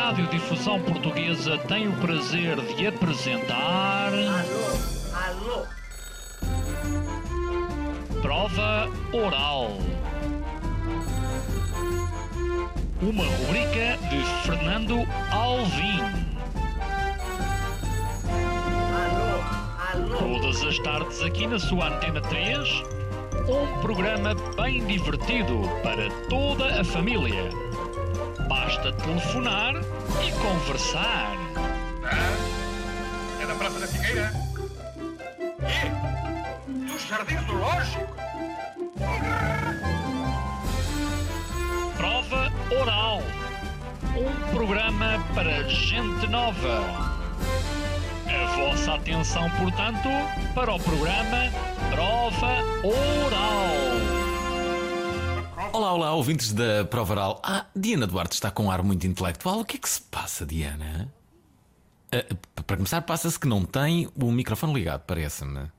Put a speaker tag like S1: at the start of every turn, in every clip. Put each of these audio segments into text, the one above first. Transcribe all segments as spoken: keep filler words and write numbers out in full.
S1: Radiodifusão Portuguesa tem o prazer de apresentar...
S2: Alô, alô.
S1: Prova Oral. Uma rubrica de Fernando Alvim.
S2: Alô, alô.
S1: Todas as tardes aqui na sua Antena três, um programa bem divertido para toda a família. Basta telefonar e conversar.
S3: Ah, é da Praça da Figueira? E? Do Jardim Zoológico?
S1: Prova Oral. Um programa para gente nova. A vossa atenção, portanto, para o programa Prova Oral.
S4: Olá, olá, ouvintes da Prova Oral. Ah, Diana Duarte está com um ar muito intelectual. O que é que se passa, Diana? Ah, para começar, passa-se que não tem o microfone ligado, parece-me.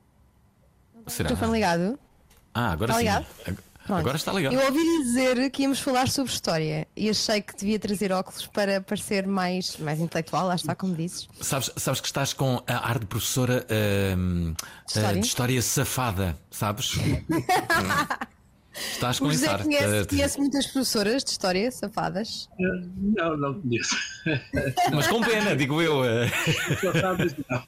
S4: Será?
S5: Microfone ligado?
S4: Ah, agora
S5: Está
S4: sim.
S5: ligado?
S4: Agora, agora está ligado.
S5: Eu ouvi dizer que íamos falar sobre história e achei que devia trazer óculos para parecer mais, mais intelectual, lá está, como dizes.
S4: Sabes, sabes que estás com a ar de professora ah,
S5: História?
S4: ah, de história safada, sabes? Estás com
S5: O
S4: esse
S5: José
S4: ar.
S5: conhece,
S4: Ah,
S5: conhece muitas professoras de história safadas.
S6: Não, não conheço.
S4: Mas com pena, digo eu. ah.
S6: Só sabes, não.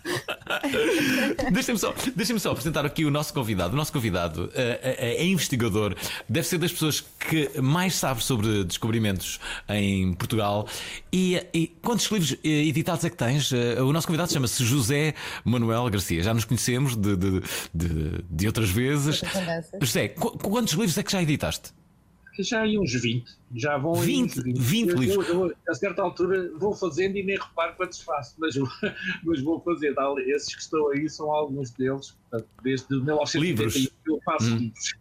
S4: Deixem-me só, deixem-me só apresentar aqui o nosso convidado. O nosso convidado é, é- é investigador, deve ser das pessoas que mais sabe sobre descobrimentos em Portugal. E, e quantos livros eh, editados é que tens? Eh, O nosso convidado chama-se José Manuel Garcia. Já nos conhecemos de, de, de, de outras vezes.
S5: Outras andanças.
S4: José, qu- quantos livros é que já editaste?
S6: Já aí uns vinte. Já vão aí
S4: vinte,
S6: uns
S4: vinte
S6: Eu-
S4: livros.
S6: eu- eu, a certa altura vou fazendo e nem reparo quantos faço, mas, mas vou fazer. Dá- Esses que estão aí são alguns deles. Portanto, desde mil novecentos e oitenta e um eu faço
S4: Hum.
S6: livros.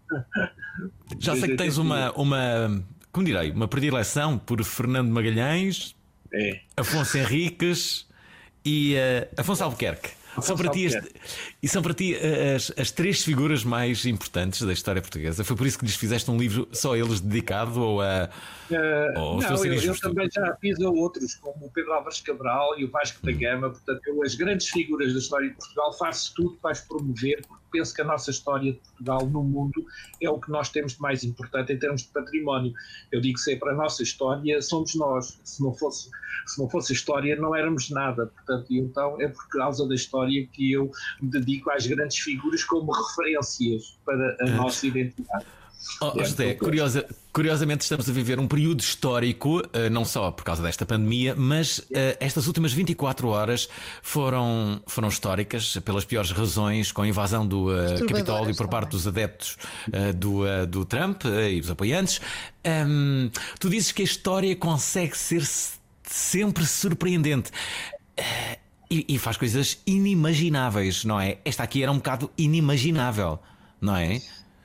S4: Já sei que tens uma, uma, como direi, uma predileção por Fernando Magalhães,
S6: É.
S4: Afonso Henriques e eh, Afonso Albuquerque. São para ti, este- e são para ti eh, as, as três figuras mais importantes da história portuguesa. Foi por isso que lhes fizeste um livro só a eles dedicado ou a.
S6: Uh,
S4: Oh, estou a
S6: não,
S4: ser
S6: eu, eu
S4: injusto.
S6: também já fiz a outros, como o Pedro Álvares Cabral e o Vasco da Gama. Portanto, eu, as grandes figuras da história de Portugal, faço tudo para as promover, porque penso que a nossa história de Portugal no mundo é o que nós temos de mais importante em termos de património. Eu digo sempre, a nossa história somos nós. Se não fosse, se não fosse a história, não éramos nada. Portanto, e então é por causa da história que eu me dedico às grandes figuras como referências para a nossa identidade.
S4: Oh,
S6: É,
S4: José,
S6: então,
S4: curiosa, curiosamente estamos a viver um período histórico, eh, não só por causa desta pandemia, mas eh, estas últimas vinte e quatro horas foram, foram históricas pelas piores razões, com a invasão do eh,
S5: Perturbadoras
S4: Capitólio por parte
S5: também.
S4: dos adeptos eh, do, eh, do Trump eh, e dos apoiantes. Ahm, tu dizes que a história consegue ser se- sempre surpreendente. Eh, e, e faz coisas inimagináveis, não é? Esta aqui era um bocado inimaginável, não é?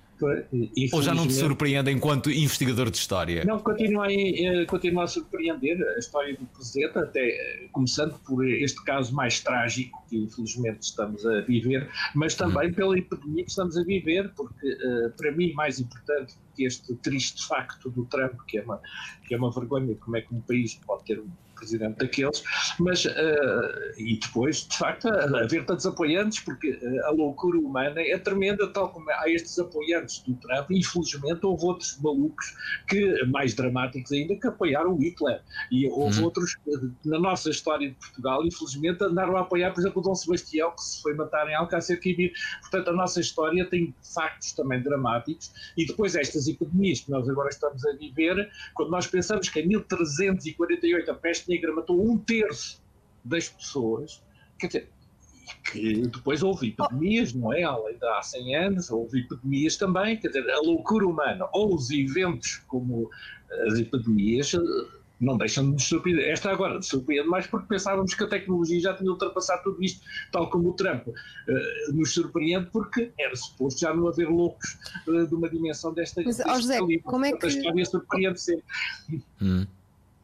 S4: Ou já não te
S6: Infelizmente,
S4: surpreende enquanto investigador de história?
S6: Não, continua a, eh, continua a surpreender a história do presente, até eh, começando por este caso mais trágico que infelizmente estamos a viver, mas também pela epidemia que estamos a viver, porque eh, para mim mais importante que este triste facto do Trump, que é uma, que é uma vergonha, como é que um país pode ter um presidente daqueles, mas eh, e depois, de facto, haver tantos apoiantes, porque eh, a loucura humana é tremenda, tal como há estes apoiantes do Trump, e infelizmente houve outros malucos, que, mais dramáticos ainda, que apoiaram o Hitler, e houve
S4: Uhum.
S6: outros, eh, na nossa história de Portugal, infelizmente andaram a apoiar, por exemplo, o Dom Sebastião, que se foi matar em Alcácer Quibir. Portanto, a nossa história tem factos também dramáticos, e depois estas epidemias que nós agora estamos a viver, quando nós pensamos que em mil trezentos e quarenta e oito a peste negra matou um terço das pessoas, quer dizer, e que depois houve epidemias, não é? Além de há cem anos, houve epidemias também, quer dizer, a loucura humana ou os eventos como as epidemias eh, não deixam de nos surpreender. Esta agora surpreende mais porque pensávamos que a tecnologia já tinha ultrapassado tudo isto, tal como o Trump eh, nos surpreende porque era suposto já não haver loucos eh, de uma dimensão desta
S5: Mas, ó
S6: deste
S5: José,
S6: calibre.
S5: como é
S6: Portanto,
S5: que-
S6: a história surpreende sempre.
S4: Hum.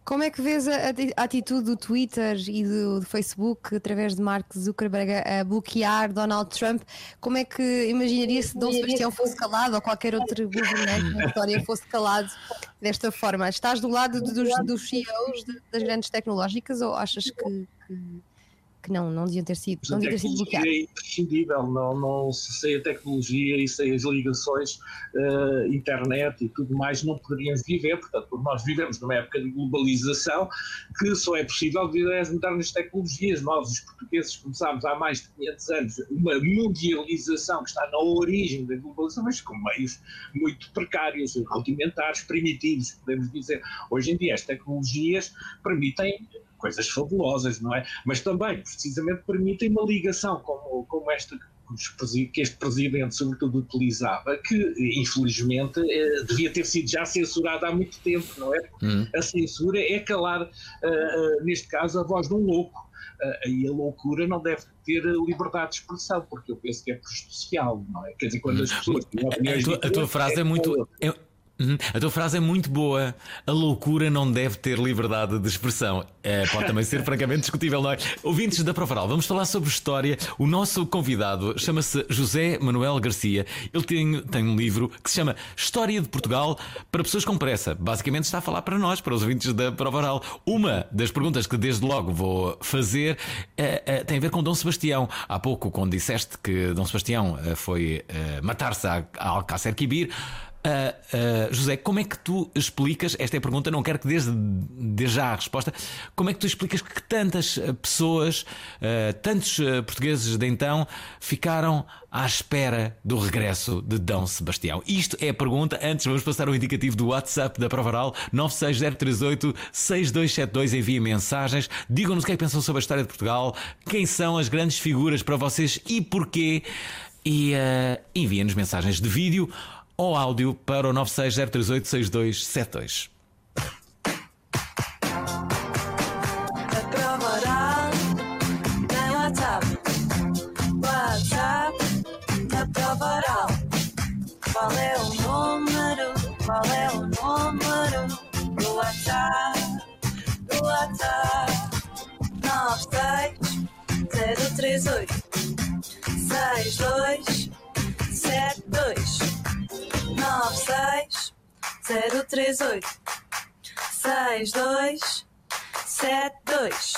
S5: Como é que vês a, a atitude do Twitter e do, do Facebook através de Mark Zuckerberg a bloquear Donald Trump? Como é que imaginaria se Dom Sebastião fosse calado ou qualquer outro governante na história fosse calado desta forma? Estás do lado dos, dos C E Os de, das grandes tecnológicas ou achas que, que, que não, não deviam ter sido, não deviam ter sido bloqueados?
S6: É imprescindível, não, não sem a tecnologia e sem as ligações, uh, internet e tudo mais, não poderíamos viver. Portanto, nós vivemos numa época de globalização que só é possível devido às modernas tecnologias. Nós, os portugueses, começámos há mais de quinhentos anos uma mundialização que está na origem da globalização, mas com meios muito precários, rudimentares, primitivos, podemos dizer. Hoje em dia as tecnologias permitem coisas fabulosas, não é? Mas também, precisamente, permitem uma ligação como, como esta que este presidente sobretudo utilizava, que infelizmente eh, devia ter sido já censurada há muito tempo, não é? Hum. A censura é calar, uh, uh, neste caso, a voz de um louco. Uh, e a loucura não deve ter liberdade de expressão, porque eu penso que é prejudicial, não é? Quer dizer, quando as pessoas têm opiniões...
S4: A tua, a tua frase é, é muito... É... A tua frase é muito boa. A loucura não deve ter liberdade de expressão. É, pode também ser francamente discutível, não é? Ouvintes da Provaral, vamos falar sobre história. O nosso convidado chama-se José Manuel Garcia. Ele tem, tem um livro que se chama História de Portugal para pessoas com pressa. Basicamente está a falar para nós, para os ouvintes da Provaral. Uma das perguntas que desde logo vou fazer é, é, tem a ver com Dom Sebastião. Há pouco, quando disseste que Dom Sebastião foi uh, matar-se a, a Alcácer Quibir, Uh, uh, José, como é que tu explicas, esta é a pergunta, não quero que desde, desde já a resposta, como é que tu explicas que tantas pessoas, uh, tantos uh, portugueses de então ficaram à espera do regresso de Dom Sebastião? Isto é a pergunta. Antes vamos passar o indicativo do WhatsApp da Provaral, nove seis zero três oito seis dois sete dois. Enviem mensagens, digam-nos o que é que pensam sobre a história de Portugal, quem são as grandes figuras para vocês e porquê, e uh, enviem-nos mensagens de vídeo ou áudio para o nove seis zero três oito seis dois sete dois.
S7: A Provaral tem WhatsApp. WhatsApp da Provaral. Qual é o número? Qual é o número do WhatsApp? Do WhatsApp nove seis zero três oito seis dois sete dois. nove seis zero três oito seis dois sete dois.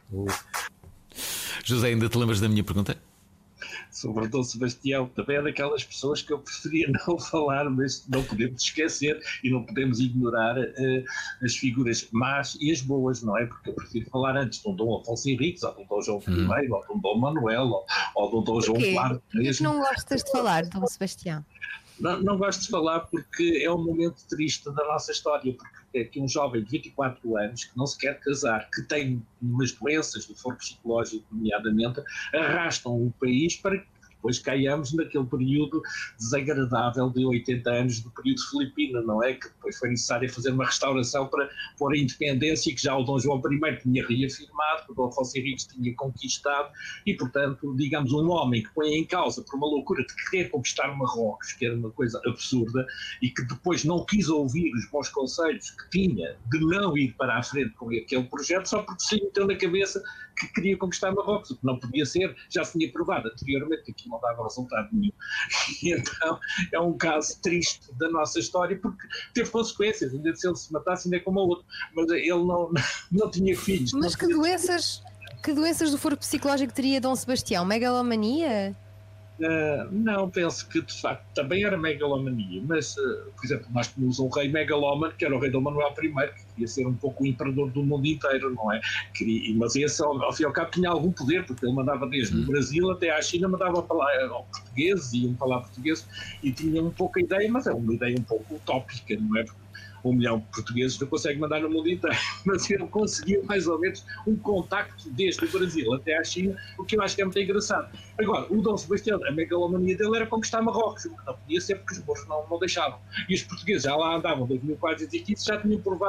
S4: José, ainda te lembras da minha pergunta?
S6: Sobre Dom Sebastião, também é daquelas pessoas que eu preferia não falar, mas não podemos esquecer e não podemos ignorar uh, as figuras más e as boas, não é? Porque eu prefiro falar antes de um Dom Afonso Henriques, ou de um Dom João primeiro, hum. ou de um Dom Manuel, ou, ou de um Dom João quarto.
S5: Por que não gostas de falar de Dom Sebastião?
S6: Não, não gosto de falar porque é um momento triste da nossa história, porque é que um jovem de vinte e quatro anos que não se quer casar, que tem umas doenças do foro psicológico, nomeadamente, arrastam o país para que depois caiamos naquele período desagradável de oitenta anos do período filipino, não é? Que depois foi necessário fazer uma restauração para pôr a independência que já o Dom João primeiro tinha reafirmado, que o Dom Afonso Henriques tinha conquistado e, portanto, digamos, um homem que põe em causa por uma loucura de querer conquistar Marrocos, que era uma coisa absurda, e que depois não quis ouvir os bons conselhos que tinha de não ir para a frente com aquele projeto, só porque se lhe meteu na cabeça que queria conquistar Marrocos, o que não podia ser, já se tinha provado anteriormente que aquilo não dava resultado nenhum. E então é um caso triste da nossa história, porque teve consequências, ainda se ele se matasse ainda é como o outro, mas ele não, não tinha filhos.
S5: Mas que doenças, que doenças do foro psicológico teria Dom Sebastião? Megalomania?
S6: Uh, não, penso que de facto também era megalomania, mas, uh, por exemplo, nós tínhamos um rei megalómano, que era o rei Dom Manuel primeiro, que queria ser um pouco o imperador do mundo inteiro, não é? Queria, mas esse, ao, ao fim e ao cabo, tinha algum poder, porque ele mandava desde o Brasil até à China, mandava falar ao português, iam falar português, e tinha um pouco a ideia, mas é uma ideia um pouco utópica, não é? Porque um milhão de portugueses não consegue mandar no mundo inteiro, mas ele conseguiu mais ou menos um contacto desde o Brasil até à China, o que eu acho que é muito engraçado. Agora, o Dom Sebastião, a megalomania dele era conquistar Marrocos, o que não podia ser porque os moros não, não deixavam. E os portugueses já lá andavam em dois mil quatrocentos e quinze, já tinham provado que aquilo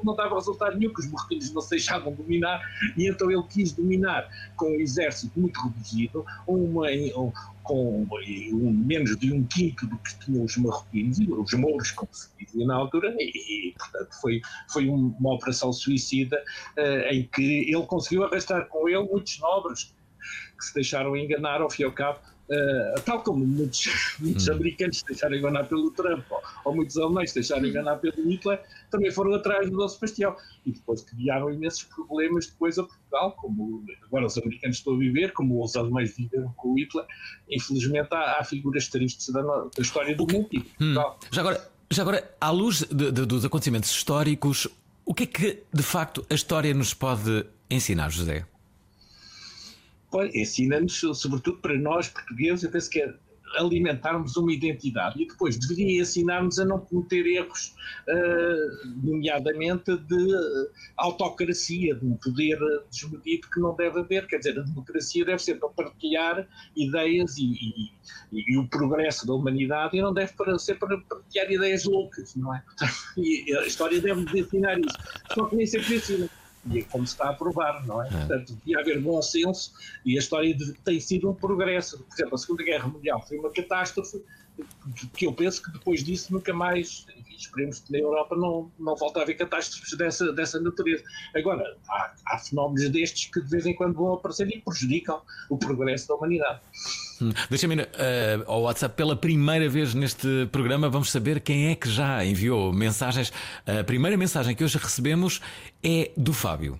S6: não dava resultado nenhum, que os marroquinos não se deixavam dominar, e então ele quis dominar com um exército muito reduzido, uma, um, com um, menos de um quinto do que tinham os marroquinos, e os mouros, como se dizia na altura, e, e portanto foi, foi uma operação suicida uh, em que ele conseguiu arrastar com ele muitos nobres que se deixaram enganar ao fim e ao cabo. Uh, tal como muitos, muitos hum. americanos se deixaram enganar pelo Trump, ou, ou muitos alemães se deixaram enganar pelo Hitler, também foram atrás do Dom Sebastião e depois criaram imensos problemas depois a Portugal, como agora os americanos estão a viver, como os alemães viveram com o Hitler. Infelizmente há, há figuras tristes da, da história do mundo.
S4: Hum. Já agora, já agora, à luz de, de, dos acontecimentos históricos, o que é que de facto a história nos pode ensinar, José?
S6: Ensina-nos, sobretudo para nós portugueses, eu penso que é alimentarmos uma identidade, e depois deveria ensinar-nos a não cometer erros, uh, nomeadamente de autocracia, de um poder desmedido que não deve haver. Quer dizer, a democracia deve ser para partilhar ideias e, e, e o progresso da humanidade, e não deve para ser para partilhar ideias loucas, não é? Portanto, e a história deve ensinar isso, só que nem sempre ensina. E é como se está a provar, não é? Portanto, devia haver bom senso, e a história de, tem sido um progresso. Por exemplo, a Segunda Guerra Mundial foi uma catástrofe que eu penso que depois disso nunca mais, enfim, esperemos que na Europa não, não volte a haver catástrofes dessa, dessa natureza. Agora, há, há fenómenos destes que de vez em quando vão aparecer e prejudicam o progresso da humanidade.
S4: Hum, Deixa-me ir uh, ao WhatsApp pela primeira vez neste programa. Vamos saber quem é que já enviou mensagens. A primeira mensagem que hoje recebemos é do Fábio.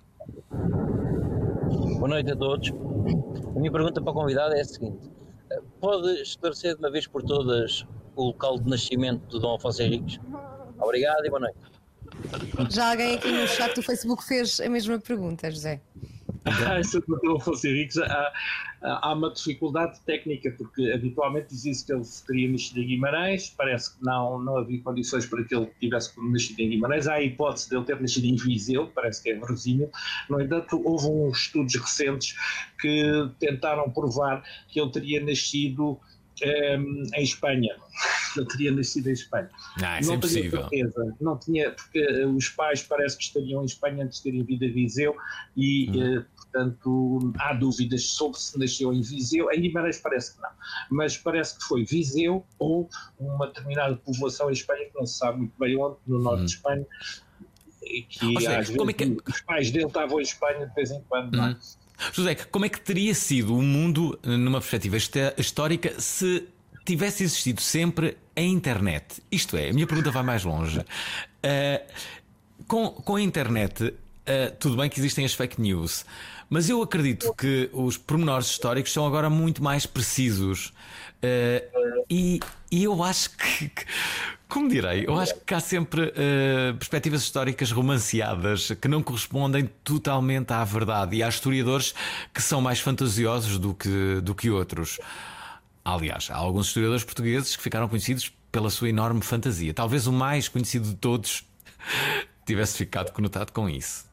S8: Boa noite a todos. A minha pergunta para o convidado é a seguinte: pode esclarecer de uma vez por todas o local de nascimento do Dom Afonso Henriques? Obrigado e boa noite.
S5: Já alguém aqui no chat do Facebook fez a mesma pergunta, José.
S6: Ah, isso do Dom Afonso Henriques, há, há uma dificuldade técnica, porque habitualmente dizia-se que ele teria nascido em Guimarães. Parece que não, não havia condições para que ele tivesse nascido em Guimarães. Há a hipótese de ele ter nascido em Viseu, parece que é verosímil. No entanto, houve uns estudos recentes que tentaram provar que ele teria nascido um, em Espanha. Ele teria nascido em Espanha.
S4: Não, isso
S6: não
S4: é impossível.
S6: Certeza, não tinha, porque os pais parece que estariam em Espanha antes de terem vindo a Viseu, e hum. eh, portanto há dúvidas sobre se nasceu em Viseu. Em Guimarães parece que não, mas parece que foi Viseu ou uma determinada povoação em Espanha, que não se sabe muito bem onde, no norte hum. de Espanha, e que
S4: seja,
S6: às vezes é que... os pais dele estavam em Espanha de vez em quando. Hum. Não é?
S4: José, como é que teria sido o mundo, numa perspectiva histórica, se tivesse existido sempre a internet? Isto é, a minha pergunta vai mais longe. Uh, com, com a internet, uh, tudo bem que existem as fake news, mas eu acredito que os pormenores históricos são agora muito mais precisos. Uh, e, e eu acho que, que, como direi, eu acho que há sempre uh, perspectivas históricas romanceadas que não correspondem totalmente à verdade, e há historiadores que são mais fantasiosos do que, do que outros. Aliás, há alguns historiadores portugueses que ficaram conhecidos pela sua enorme fantasia. Talvez o mais conhecido de todos tivesse ficado conotado com isso.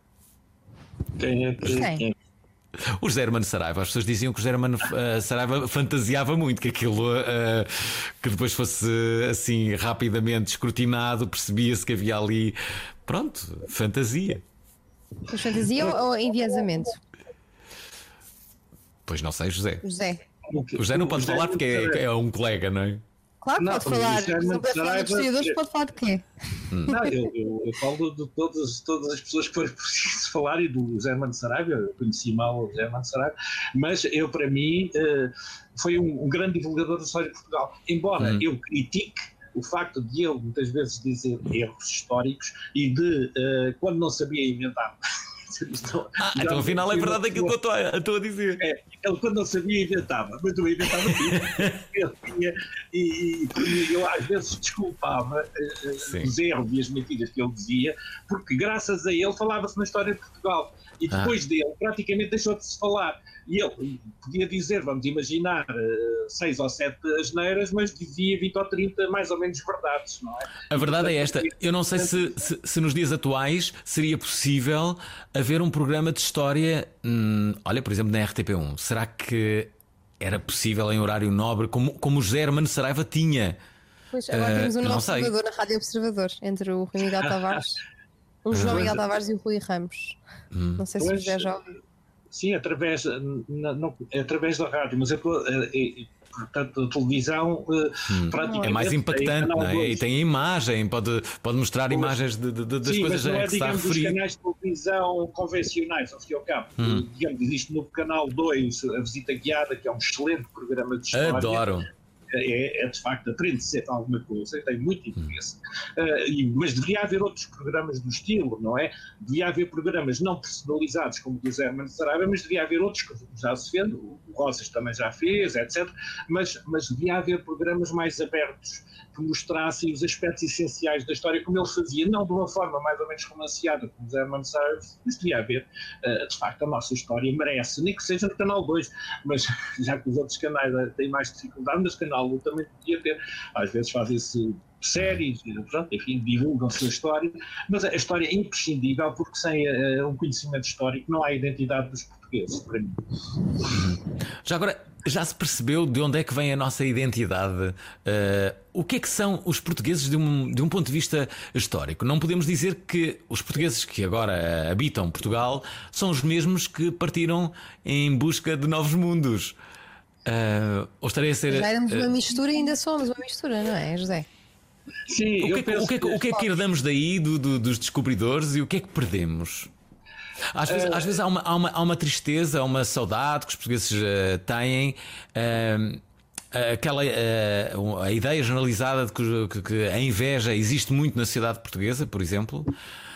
S6: Quem é que...
S5: Quem?
S4: O José Hermano Saraiva. As pessoas diziam que o José Hermano uh, Saraiva fantasiava muito, que aquilo uh, que depois fosse assim rapidamente escrutinado, percebia-se que havia ali, pronto, fantasia.
S5: Mas fantasia ou enviesamento?
S4: Pois não sei, José.
S5: José.
S4: O José não pode o falar porque é, é um colega, não é?
S5: Claro que
S6: não,
S5: pode falar. Se não puder falar dos historiadores, pode falar de quê?
S6: Não, eu, eu, eu falo de todas, todas as pessoas que foi preciso falar, e do José Hermano Saraiva. Eu conheci mal o José Hermano Saraiva, mas eu, para mim, foi um, um grande divulgador da história de Portugal. Embora hum. eu critique o facto de ele muitas vezes dizer erros históricos e de, quando não sabia inventar.
S4: Estou, ah, então afinal é verdade aquilo que eu estou a, estou a dizer.
S6: É, ele quando não sabia inventava, mas não inventava tudo. e, e, e eu às vezes desculpava uh, os erros e as mentiras que ele dizia, porque graças a ele falava-se na história de Portugal. E depois ah. dele praticamente deixou de se falar. E ele podia dizer, vamos imaginar, seis ou sete asneiras, mas dizia vinte ou trinta mais ou menos verdades, não é?
S4: A verdade é esta. Eu não sei se, se, se nos dias atuais seria possível haver um programa de história, hum, olha, por exemplo, na R T P um. Será que era possível em horário nobre, como, como o José Hermano Saraiva tinha?
S5: Pois, agora uh, temos um novo
S4: observador
S5: na Rádio Observador, entre o Rui Miguel Tavares. O João
S6: Pois,
S5: Miguel Tavares e o Rui Ramos. Não sei se o
S6: pois,
S5: José já ouviu.
S6: sim, através, na- não, através da rádio, mas é, é, é, portanto, a televisão eh,
S4: Hum.
S6: praticamente
S4: É mais
S6: tem
S4: impactante,
S6: canal
S4: não é?
S6: dois.
S4: E tem imagem, pode, pode mostrar
S6: Pois.
S4: imagens de, de- de- das
S6: Sim,
S4: coisas
S6: mas não
S4: a
S6: é,
S4: que se está a
S6: digamos, os
S4: referir.
S6: canais de televisão convencionais, ao fim e ao cabo.
S4: Hum.
S6: Digamos, existe no canal dois a Visita Guiada, que é um excelente programa de história.
S4: Adoro.
S6: É, é de facto, aprende-se alguma coisa, tem muito interesse. Uh, e- mas deveria haver outros programas do estilo, não é? Devia haver programas não personalizados, como o do Zé Hermano Saraiva, mas devia haver outros que já se fez, o Rosas também já fez, etcétera. Mas, mas devia haver programas mais abertos, que mostrassem os aspectos essenciais da história, como ele fazia, não de uma forma mais ou menos romanceada, como o Zé Hermano Saraiva, mas devia haver, uh, de facto, a nossa história merece, nem que seja no Canal dois, mas já que os outros canais têm mais dificuldade, mas o Canal um também podia ter, às vezes fazem-se séries, pronto, enfim, divulgam-se a história, mas a história é imprescindível porque sem uh, um conhecimento histórico não há identidade dos portugueses, para mim.
S4: Já agora, já se percebeu de onde é que vem a nossa identidade? Uh, o que é que são os portugueses de um, de um ponto de vista histórico? Não podemos dizer que os portugueses que agora habitam Portugal são os mesmos que partiram em busca de novos mundos. Uh, ou estarei a ser.
S5: Já éramos
S4: uh,
S5: uma mistura e ainda somos uma mistura, não é, José?
S6: Sim,
S4: O que,
S6: eu
S4: é que,
S6: penso
S4: o, que é que, o que é que herdamos daí do, do, dos descobridores e o que é que perdemos? Às vezes, às vezes há, uma, há, uma, há uma tristeza, há uma saudade que os portugueses uh, têm, uh, aquela, uh, a ideia generalizada de que, que, que a inveja existe muito na sociedade portuguesa, por exemplo.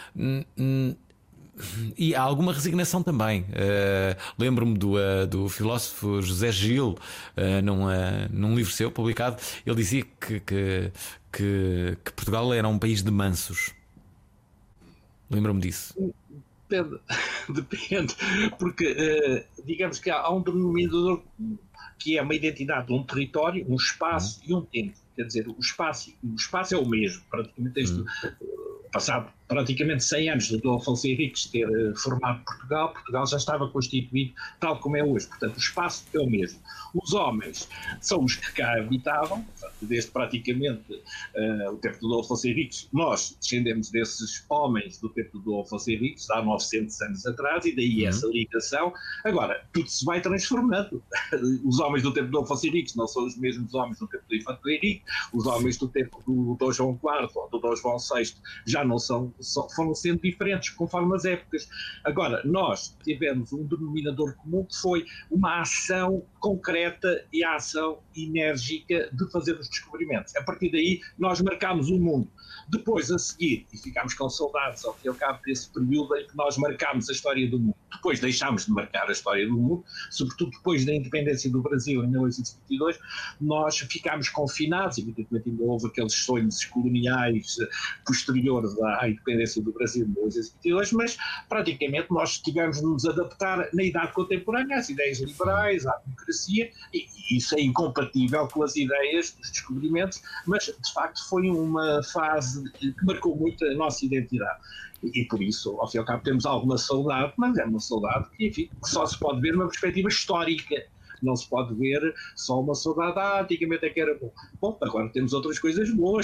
S4: E há alguma resignação também. Uh, Lembro-me do, uh, do filósofo José Gil, uh, num, uh, num livro seu publicado, ele dizia que, que, que, que Portugal era um país de mansos. Lembro-me disso.
S6: Depende, depende, porque uh, digamos que há, há um denominador que é uma identidade de um território, um espaço uhum. e um tempo. Quer dizer, o espaço, o espaço é o mesmo, praticamente isto. Uhum. Passado praticamente cem anos de Dom Afonso Henriques ter uh, formado Portugal, Portugal já estava constituído tal como é hoje, portanto o espaço é o mesmo. Os homens são os que cá habitavam, desde praticamente uh, o tempo de Dom Afonso Henriques, nós descendemos desses homens do tempo de Dom Afonso Henriques, há novecentos anos atrás, e daí essa ligação. Agora, tudo se vai transformando. Os homens do tempo de Dom Afonso Henriques não são os mesmos homens do tempo do Infante Henrique, os homens do tempo do Dom João quarto ou do Dom João sexto já não são, só, foram sendo diferentes conforme as épocas. Agora, nós tivemos um denominador comum que foi uma ação concreta e a ação enérgica de fazer os descobrimentos. A partir daí, nós marcámos o mundo. Depois, a seguir, e ficámos com saudades ao fim e ao cabo desse período em que nós marcámos a história do mundo. Depois deixámos de marcar a história do mundo, sobretudo depois da independência do Brasil em mil oitocentos e vinte e dois, nós ficámos confinados, evidentemente ainda houve aqueles sonhos coloniais posteriores à independência do Brasil em mil oitocentos e vinte e dois, mas praticamente nós tivemos de nos adaptar na idade contemporânea às ideias liberais, à democracia, e isso é incompatível com as ideias dos descobrimentos, mas de facto foi uma fase que marcou muito a nossa identidade. E, e por isso, ao fim e ao cabo, temos alguma saudade, mas é uma saudade que, enfim, que só se pode ver numa perspectiva histórica. Não se pode ver só uma saudade, ah, antigamente é que era bom. Bom, agora temos outras coisas boas,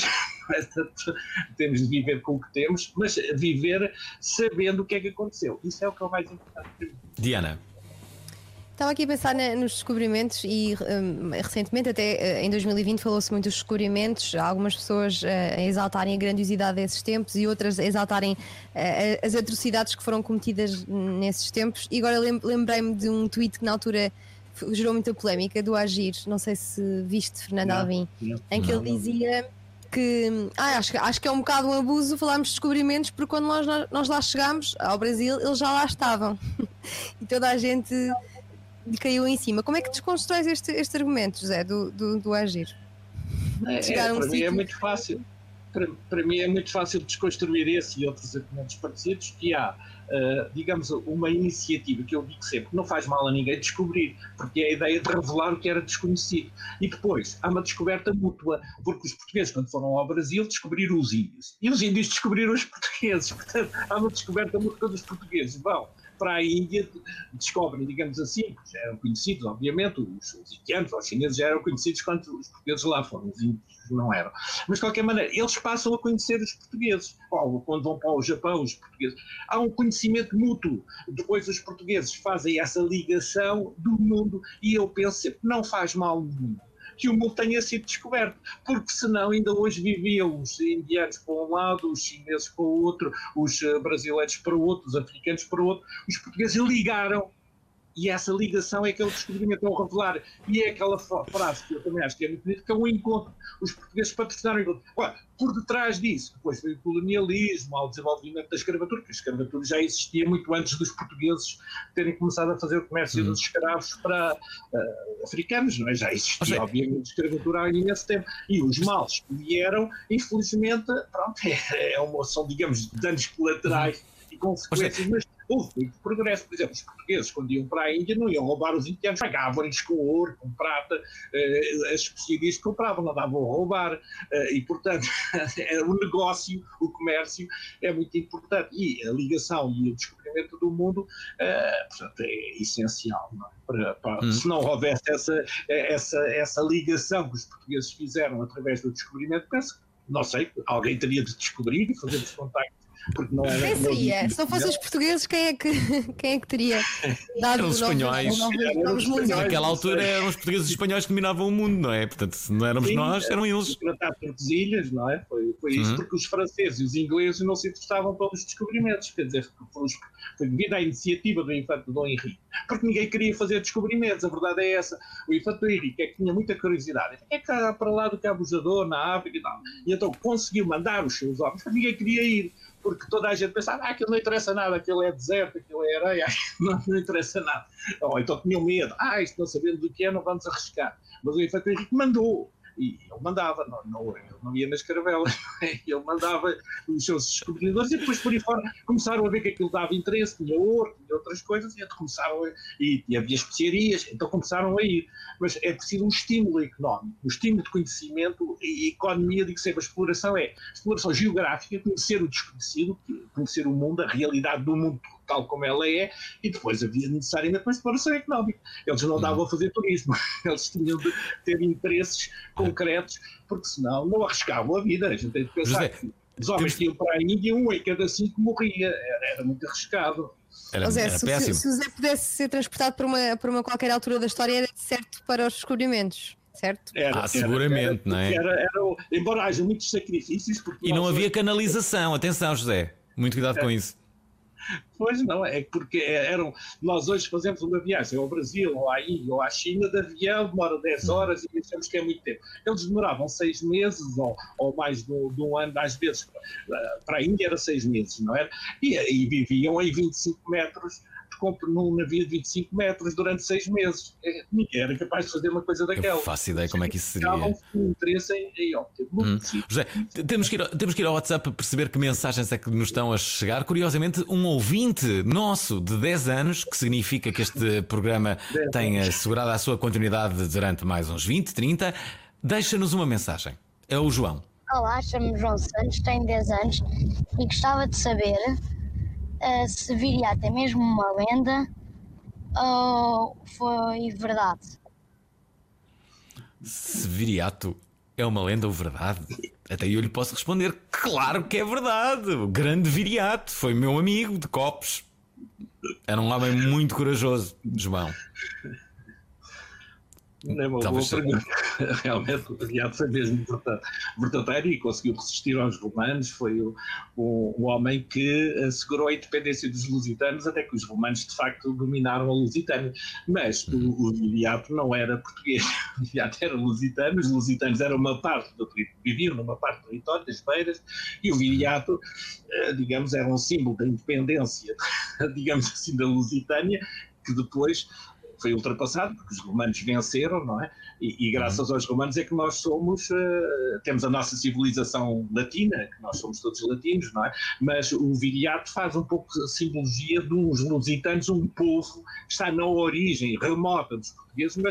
S6: temos de viver com o que temos, mas viver sabendo o que é que aconteceu. Isso é o que é o mais importante para mim.
S4: Diana.
S5: Estava aqui a pensar na, nos descobrimentos e um, recentemente, até uh, em dois mil e vinte, falou-se muito dos descobrimentos. Há algumas pessoas uh, a exaltarem a grandiosidade desses tempos e outras a exaltarem uh, as atrocidades que foram cometidas nesses tempos. E agora lem lembrei-me de um tweet que na altura gerou muita polémica, do Agir, não sei se viste, Fernando não, Alvim, não, em que não, ele dizia que ah, acho, acho que é um bocado um abuso falarmos de descobrimentos, porque quando nós, nós lá chegámos ao Brasil, eles já lá estavam e toda a gente lhe caiu em cima. Como é que desconstróis este, este argumento, José, do, do, do Agir?
S6: É, é, um para mim é muito fácil. Para, para mim é muito fácil desconstruir esse e outros argumentos parecidos, que há, uh, digamos, uma iniciativa que eu digo sempre, que não faz mal a ninguém descobrir, porque é a ideia de revelar o que era desconhecido. E depois, há uma descoberta mútua, porque os portugueses, quando foram ao Brasil, descobriram os índios. E os índios descobriram os portugueses. Portanto, há uma descoberta mútua dos portugueses. Vão para a Índia, descobrem, digamos assim, já eram conhecidos, obviamente, os, os indianos, os chineses já eram conhecidos quando os portugueses lá foram, os índios não eram. Mas, de qualquer maneira, eles passam a conhecer os portugueses. Ou, quando vão para o Japão, os portugueses. Há um conhecimento mútuo. Depois os portugueses fazem essa ligação do mundo e eu penso sempre que não faz mal nenhum que o mundo tenha sido descoberto, porque senão ainda hoje viviam os indianos para um lado, os chineses para o outro, os brasileiros para o outro, os africanos para o outro. Os portugueses ligaram. E essa ligação é aquele descobrimento ao revelar. E é aquela frase que eu também acho que é muito bonita, que é um encontro. Os portugueses patrocinaram o encontro. Ora, por detrás disso, depois veio o colonialismo, ao desenvolvimento da escravatura, porque a escravatura já existia muito antes dos portugueses terem começado a fazer o comércio hum. dos escravos para uh, africanos, não é? Já existia, seja, obviamente, escravatura há imenso tempo. E os males que vieram, infelizmente, pronto, é, é uma, são, digamos, danos colaterais hum. e consequências, mas houve muito progresso. Por exemplo, os portugueses, quando iam para a Índia, não iam roubar os indianos, pagavam-lhes com ouro, com prata, eh, as especiarias que compravam, não davam a roubar, eh, e, portanto, o negócio, o comércio é muito importante. E a ligação e o descobrimento do mundo, eh, portanto, é essencial, não é? Para, para, hum. Se não houvesse essa, essa, essa ligação que os portugueses fizeram através do descobrimento, penso que, não sei, alguém teria de descobrir e fazer os contactos. Porque não era,
S5: quem seria? Se não fossem os portugueses, quem é que, quem é que teria dado
S4: eram os espanhóis.
S5: Novos, novos, novos mundos?
S4: Naquela altura eram os portugueses e os espanhóis que dominavam o mundo, não é? Portanto, se não éramos Sim, nós, eram eles.
S6: Tratado por Tordesilhas, não é? Foi, foi isso, uhum. porque os franceses e os ingleses não se interessavam pelos descobrimentos, quer dizer, foi, foi devido à iniciativa do infante Dom Henrique, porque ninguém queria fazer descobrimentos, a verdade é essa. O infante Dom Henrique é que tinha muita curiosidade, é que há para lá do Cabo Jador, na África e tal, e então conseguiu mandar os seus homens, mas ninguém queria ir. Porque toda a gente pensava, ah, aquilo não interessa nada, aquilo é deserto, aquilo é areia, não, não interessa nada. Ou então tinham medo, ah, isto não sabendo do que é, não vamos arriscar. Mas o infante Henrique mandou, e ele mandava, não, não, ele não ia nas caravelas, ele mandava os seus descobridores e depois por aí fora começaram a ver que aquilo dava interesse, tinha ouro, tinha outras coisas, e começaram a, e, e havia especiarias, então começaram a ir. Mas é preciso um estímulo económico, um estímulo de conhecimento, e economia, digo sempre, a exploração é exploração geográfica, conhecer o desconhecido, conhecer o mundo, a realidade do mundo tal como ela é, e depois havia necessariamente uma exploração económica. Eles não davam a fazer turismo, eles tinham de ter interesses concretos, porque senão não arriscavam a vida. A gente tem de pensar José, que os homens que iam para a Índia, um em cada cinco morria, era, era muito arriscado.
S4: Era,
S5: Zé,
S4: era
S5: se,
S4: péssimo.
S5: se o Zé pudesse ser transportado para uma, para uma qualquer altura da história, era certo para os descobrimentos, certo?
S6: Era,
S4: ah, seguramente,
S6: era, era,
S4: não é?
S6: Era, era, embora haja muitos sacrifícios...
S4: E não havia canalização, atenção, José, muito cuidado é. com isso.
S6: Pois não, é porque eram. Nós hoje fazemos uma viagem ao Brasil, ou à Índia, ou à China, de avião, demora dez horas e pensamos que é muito tempo. Eles demoravam seis meses, ou, ou mais de, de um ano, às vezes. Para a Índia era seis meses, não era? E, e viviam em vinte e cinco metros. Compro num navio de vinte e cinco metros durante seis meses. Ninguém era capaz de fazer uma coisa daquela.
S4: Eu faço ideia como é que isso seria.
S6: Um interesse em, em obter
S4: hum. José, temos que, ir, temos que ir ao WhatsApp para perceber que mensagens é que nos estão a chegar. Curiosamente, um ouvinte nosso de dez anos, que significa que este programa tem assegurado a sua continuidade durante mais uns vinte, trinta, deixa-nos uma mensagem. É o João.
S9: Olá, chamo-me João Santos, tenho dez anos e gostava de saber Uh, se Viriato é mesmo uma lenda ou foi verdade?
S4: Se Viriato é uma lenda ou verdade? Até eu lhe posso responder, claro que é verdade. O grande Viriato foi meu amigo de copos. Era um homem muito corajoso, João.
S6: Não é uma boa pergunta. Realmente o Viriato foi mesmo verdadeiro e conseguiu resistir aos romanos. Foi o, o, o homem que assegurou a independência dos lusitanos, até que os romanos de facto dominaram a Lusitânia. Mas o, o Viriato não era português. O Viriato era lusitano. Os lusitanos eram uma parte do território, viviam numa parte do território, das beiras, e o Viriato, digamos, era um símbolo da independência, digamos assim, da Lusitânia, que depois foi ultrapassado, porque os romanos venceram, não é? E, e graças aos romanos é que nós somos, uh, temos a nossa civilização latina, que nós somos todos latinos, não é? Mas o Viriato faz um pouco a simbologia dos lusitanos, um povo que está na origem remota dos portugueses, mas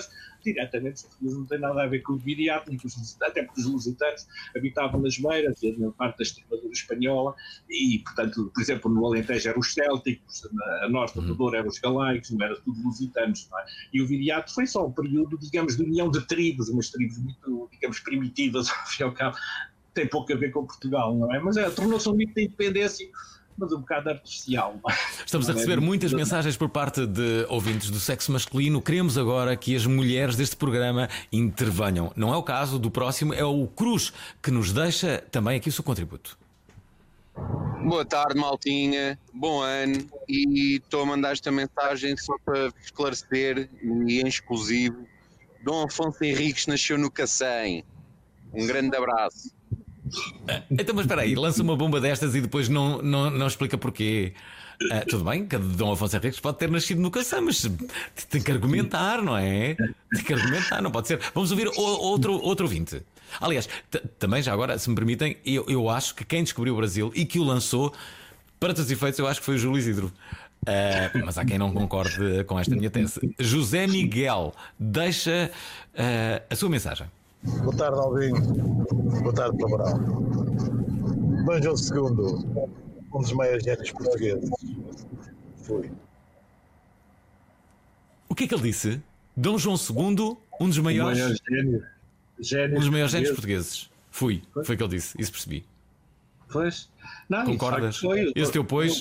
S6: diretamente os portugueses não têm nada a ver com o viriato, nem com os lusitanos, até porque os lusitanos habitavam nas beiras, na parte da extremadura espanhola, e, portanto, por exemplo, no Alentejo eram os célticos, a norte do Douro eram os galaicos, não era tudo lusitanos, não é? E o viriato foi só um período, digamos, de união de tribos, umas tribos muito, digamos, primitivas, ao fim e ao cabo, tem pouco a ver com Portugal, não é? Mas é, tornou-se um mito de independência, mas um bocado artificial.
S4: Estamos a receber muitas mensagens por parte de ouvintes do sexo masculino. Queremos agora que as mulheres deste programa intervenham. Não é o caso do próximo, é o Cruz, que nos deixa também aqui o seu contributo.
S10: Boa tarde, maltinha, bom ano, e estou a mandar esta mensagem só para esclarecer, e em exclusivo, Dom Afonso Henriques nasceu no Cacém. Um grande abraço.
S4: Então, mas espera aí, lança uma bomba destas e depois não, não, não explica porquê. Ah, tudo bem, que Dom Afonso Henriques pode ter nascido no Cacém, mas tem que argumentar, não é? Tem que argumentar, não pode ser. Vamos ouvir o, outro, outro ouvinte. Aliás, também já agora, se me permitem, eu, eu acho que quem descobriu o Brasil e que o lançou, para todos os efeitos, eu acho que foi o Júlio Isidro. Uh, mas há quem não concorde com esta minha tese. José Miguel deixa uh, a sua mensagem.
S11: Boa tarde, Alvin. Boa tarde, Cabral. Dom João segundo, um dos maiores génios portugueses. Fui.
S4: O que é que ele disse? Dom João segundo, um dos maiores,
S6: maior gênio, gênios
S4: um dos maiores génios
S6: portugueses.
S4: portugueses. Fui. Foi o que ele disse. Isso percebi.
S6: Pois. Não,
S4: concordas?
S6: Foi,
S4: Esse teu pois?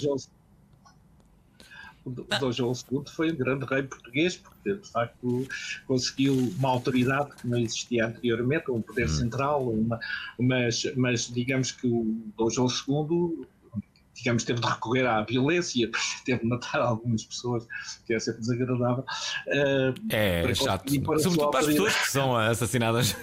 S6: O Dom João segundo foi um grande rei português, porque de facto conseguiu uma autoridade que não existia anteriormente, um poder central, uma, mas, mas digamos que o Dom João segundo, digamos, teve de recorrer à violência, teve de matar algumas pessoas, que é sempre desagradável. Uh,
S4: é chato, sobretudo para as pessoas que são assassinadas.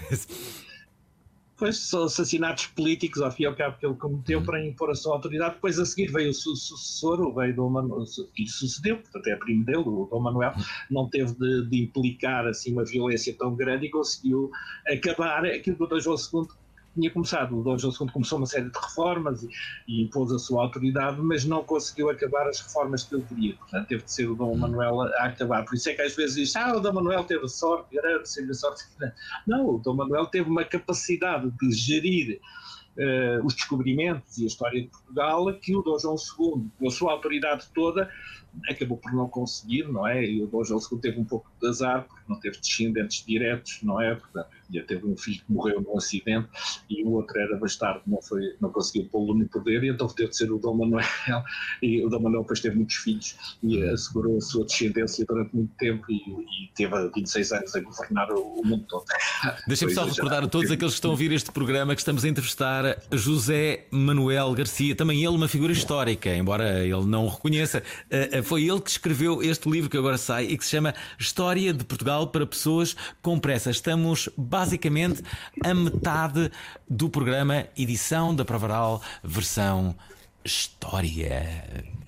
S6: Pois são assassinatos políticos, ao fim e ao cabo, que ele cometeu hum. para impor a sua autoridade. Depois a seguir veio o su sucessor, o rei Dom Manuel, que lhe sucedeu, portanto é primo dele, o Dom Manuel, não teve de, de implicar assim uma violência tão grande e conseguiu acabar aquilo que o Dom João segundo tinha começado. O Dom João segundo começou uma série de reformas e, e impôs a sua autoridade, mas não conseguiu acabar as reformas que ele queria. Portanto, teve de ser o Dom Manuel a, a acabar. Por isso é que às vezes diz, ah, o Dom Manuel teve sorte, grande, teve sorte. Não, o Dom Manuel teve uma capacidade de gerir uh, os descobrimentos e a história de Portugal que o Dom João segundo, com a sua autoridade toda, acabou por não conseguir, não é? E o Dom João segundo teve um pouco de azar, porque não teve descendentes diretos, não é? Portanto, teve um filho que morreu num acidente e o outro era bastardo, não, foi, não conseguiu pô-lo no poder, e então teve de ser o Dom Manuel, e o Dom Manuel depois teve muitos filhos e assegurou a sua descendência durante muito tempo e, e teve vinte e seis anos a governar o, o mundo todo.
S4: Deixem-me só recordar a todos aqueles que estão a ouvir este programa que estamos a entrevistar José Manuel Garcia, também ele uma figura histórica, embora ele não o reconheça. Foi ele que escreveu este livro que agora sai e que se chama História de Portugal para Pessoas com Pressa. Estamos basicamente a metade do programa, edição da Provaral, versão História.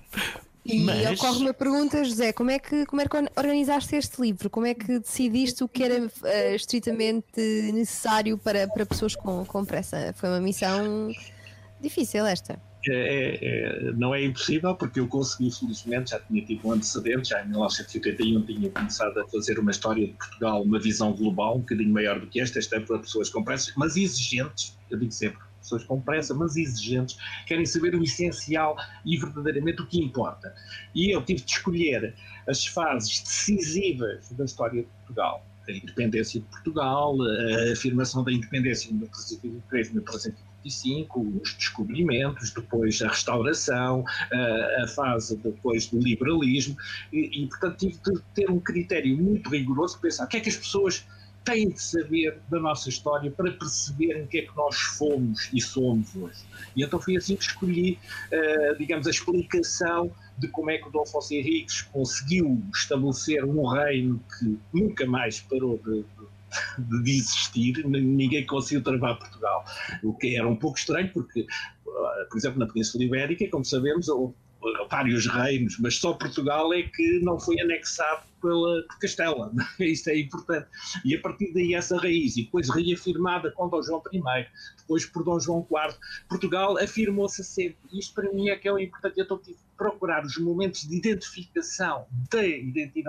S5: E
S4: Mas...
S5: ocorre uma pergunta, José, como é, que, como é que organizaste este livro? Como é que decidiste o que era uh, estritamente necessário para, para pessoas com, com pressa? Foi uma missão difícil esta.
S6: É, é, não é impossível, porque eu consegui, felizmente, já tinha tido um antecedente, já em mil novecentos e oitenta e um tinha começado a fazer uma história de Portugal, uma visão global, um bocadinho maior do que esta, esta é para pessoas com pressa, mas exigentes, eu digo sempre, pessoas com pressa, mas exigentes, querem saber o essencial e verdadeiramente o que importa. E eu tive de escolher as fases decisivas da história de Portugal. A independência de Portugal, a afirmação da independência em mil trezentos e vinte e três, mil trezentos e vinte e cinco, os descobrimentos, depois a restauração, a, a fase depois do liberalismo, e, e portanto tive de ter um critério muito rigoroso de pensar o que é que as pessoas têm de saber da nossa história para perceberem o que é que nós fomos e somos hoje. E então foi assim que escolhi, uh, digamos, a explicação de como é que o Dom Afonso Henriques conseguiu estabelecer um reino que nunca mais parou de, de, de existir, ninguém conseguiu travar Portugal, o que era um pouco estranho porque, por exemplo, na Península Ibérica, como sabemos, houve vários reinos, mas só Portugal é que não foi anexado pela, por Castela, isto é importante, e a partir daí essa raiz, e depois reafirmada com Dom João I, depois por Dom João quarto, Portugal afirmou-se sempre, isto para mim é que é o importante, eu estou a procurar os momentos de identificação da identidade portuguesa